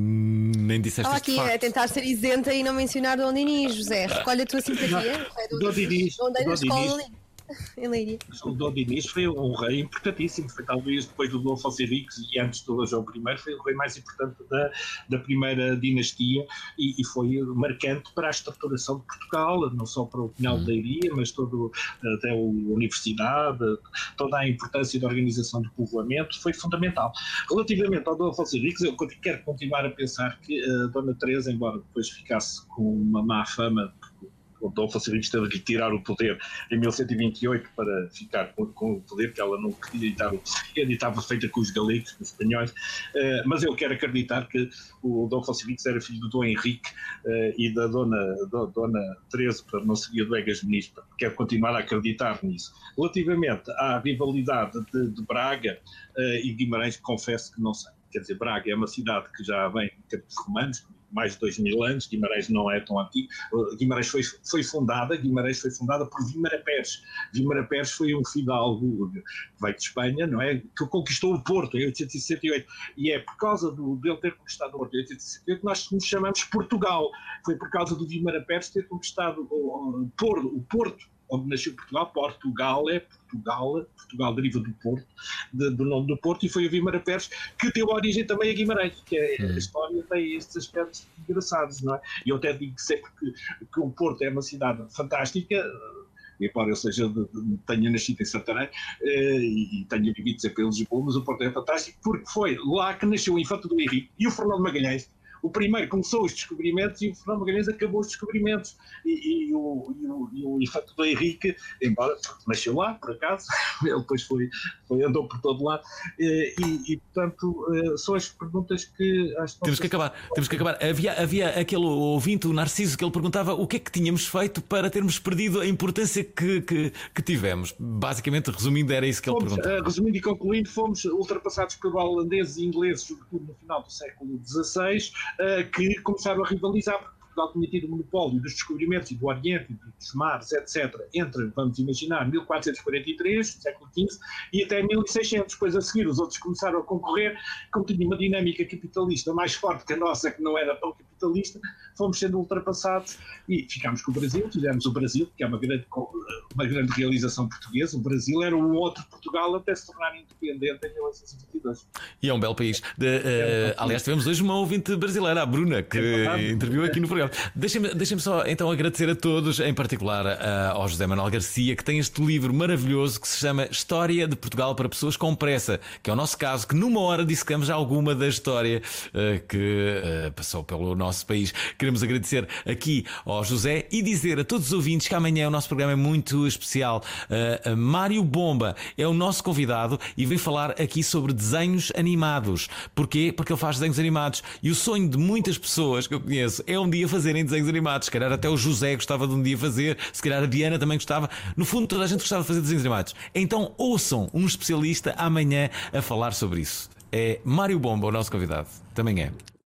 S4: nem disseste
S5: Estava
S4: este
S5: aqui
S4: facto.
S5: a tentar ser isenta e não mencionar Dom Dinis, José. Recolhe a tua simpatia.
S6: Dom Dinis.
S5: Dom Dinis.
S6: Dom Dinis.
S5: Escola em Leiria.
S6: O Dom Dinis foi um rei importantíssimo, foi talvez depois do Dom Afonso Henriques e antes do Dom João I, foi o rei mais importante da, da primeira dinastia e, e foi marcante para a estruturação de Portugal, não só para o Pinhal de Leiria, mas todo, até a universidade, toda a importância da organização do povoamento, foi fundamental. Relativamente ao Dom Afonso Henriques, eu quero continuar a pensar que a Dona Teresa, embora depois ficasse com uma má fama, o Dom Afonso Henriques teve de tirar o poder em mil cento e vinte e oito para ficar com, com o poder, que ela não queria e estava, e estava feita com os galegos, com os espanhóis, uh, mas eu quero acreditar que o Dom Afonso Henriques era filho do Dom Henrique uh, e da Dona, do, Dona Teresa, para não seria do Egas Muniz, quero continuar a acreditar nisso. Relativamente à rivalidade de, de Braga uh, e Guimarães, confesso que não sei. Quer dizer, Braga é uma cidade que já vem em tempos romanos, mais de dois mil anos, Guimarães não é tão antigo. Guimarães foi, foi fundada, Guimarães foi fundada por Vímara Pérez. Vímara Pérez foi um fidalgo que veio de Espanha, não é? Que conquistou o Porto em oitocentos e sessenta e oito. E é por causa do, dele ter conquistado o Porto em oitocentos e sessenta e oito que nós nos chamamos Portugal. Foi por causa do Vímara Pérez ter conquistado o, o, Porto, o Porto, onde nasceu Portugal. Portugal é Portugal, Portugal deriva do Porto, de, do nome do Porto, e foi o Vímara Pérez que deu origem também a Guimarães, que é, a história tem estes aspectos engraçados, não é? E eu até digo sempre que, que o Porto é uma cidade fantástica, embora eu seja de, de, tenha nascido em Santarém eh, e, e tenha vivido sempre em Lisboa, mas o Porto é fantástico porque foi lá que nasceu o Infante do Henrique e o Fernando Magalhães. O primeiro começou os descobrimentos e o Fernando Magalhães acabou os descobrimentos. E, e, o, e, o, e o Infante do Henrique, embora nasceu lá, por acaso, ele depois foi, foi, andou por todo lado. E, e, e portanto, são as perguntas que acho que
S4: temos que acabar. Temos que acabar. Havia, havia aquele ouvinte, o Narciso, que ele perguntava o que é que tínhamos feito para termos perdido a importância que, que, que tivemos. Basicamente, resumindo, era isso que ele
S6: fomos,
S4: perguntava.
S6: Resumindo e concluindo, fomos ultrapassados por holandeses e ingleses, sobretudo no final do século dezasseis, que começaram a rivalizar, porque Portugal tinha tido o monopólio dos descobrimentos e do Oriente, e dos mares, etcétera, entre, vamos imaginar, mil quatrocentos e quarenta e três, século quinze, e até mil e seiscentos. Depois a seguir os outros começaram a concorrer, como tinha uma dinâmica capitalista mais forte que a nossa, que não era tão capitalista, fomos sendo ultrapassados e ficámos com o Brasil, fizemos o Brasil, que é uma grande, uma grande realização portuguesa. O Brasil era um outro Portugal até se tornar independente em mil novecentos e vinte e dois.
S4: E é um belo país. De, uh, aliás, tivemos hoje uma ouvinte brasileira, a Bruna, que é interviu aqui no programa. Deixem-me deixem só então agradecer a todos, em particular uh, ao José Manuel Garcia, que tem este livro maravilhoso que se chama História de Portugal para Pessoas com Pressa, que é o nosso caso, que numa hora dissecamos alguma da história uh, que uh, passou pelo nosso país. Queremos agradecer aqui ao José e dizer a todos os ouvintes que amanhã o nosso programa é muito especial. Uh, uh, Mário Bomba é o nosso convidado e vem falar aqui sobre desenhos animados. Porquê? Porque ele faz desenhos animados e o sonho de muitas pessoas que eu conheço é um dia fazerem desenhos animados. Se calhar até o José gostava de um dia fazer, se calhar a Diana também gostava. No fundo, toda a gente gostava de fazer desenhos animados. Então ouçam um especialista amanhã a falar sobre isso. É Mário Bomba o nosso convidado. Também é.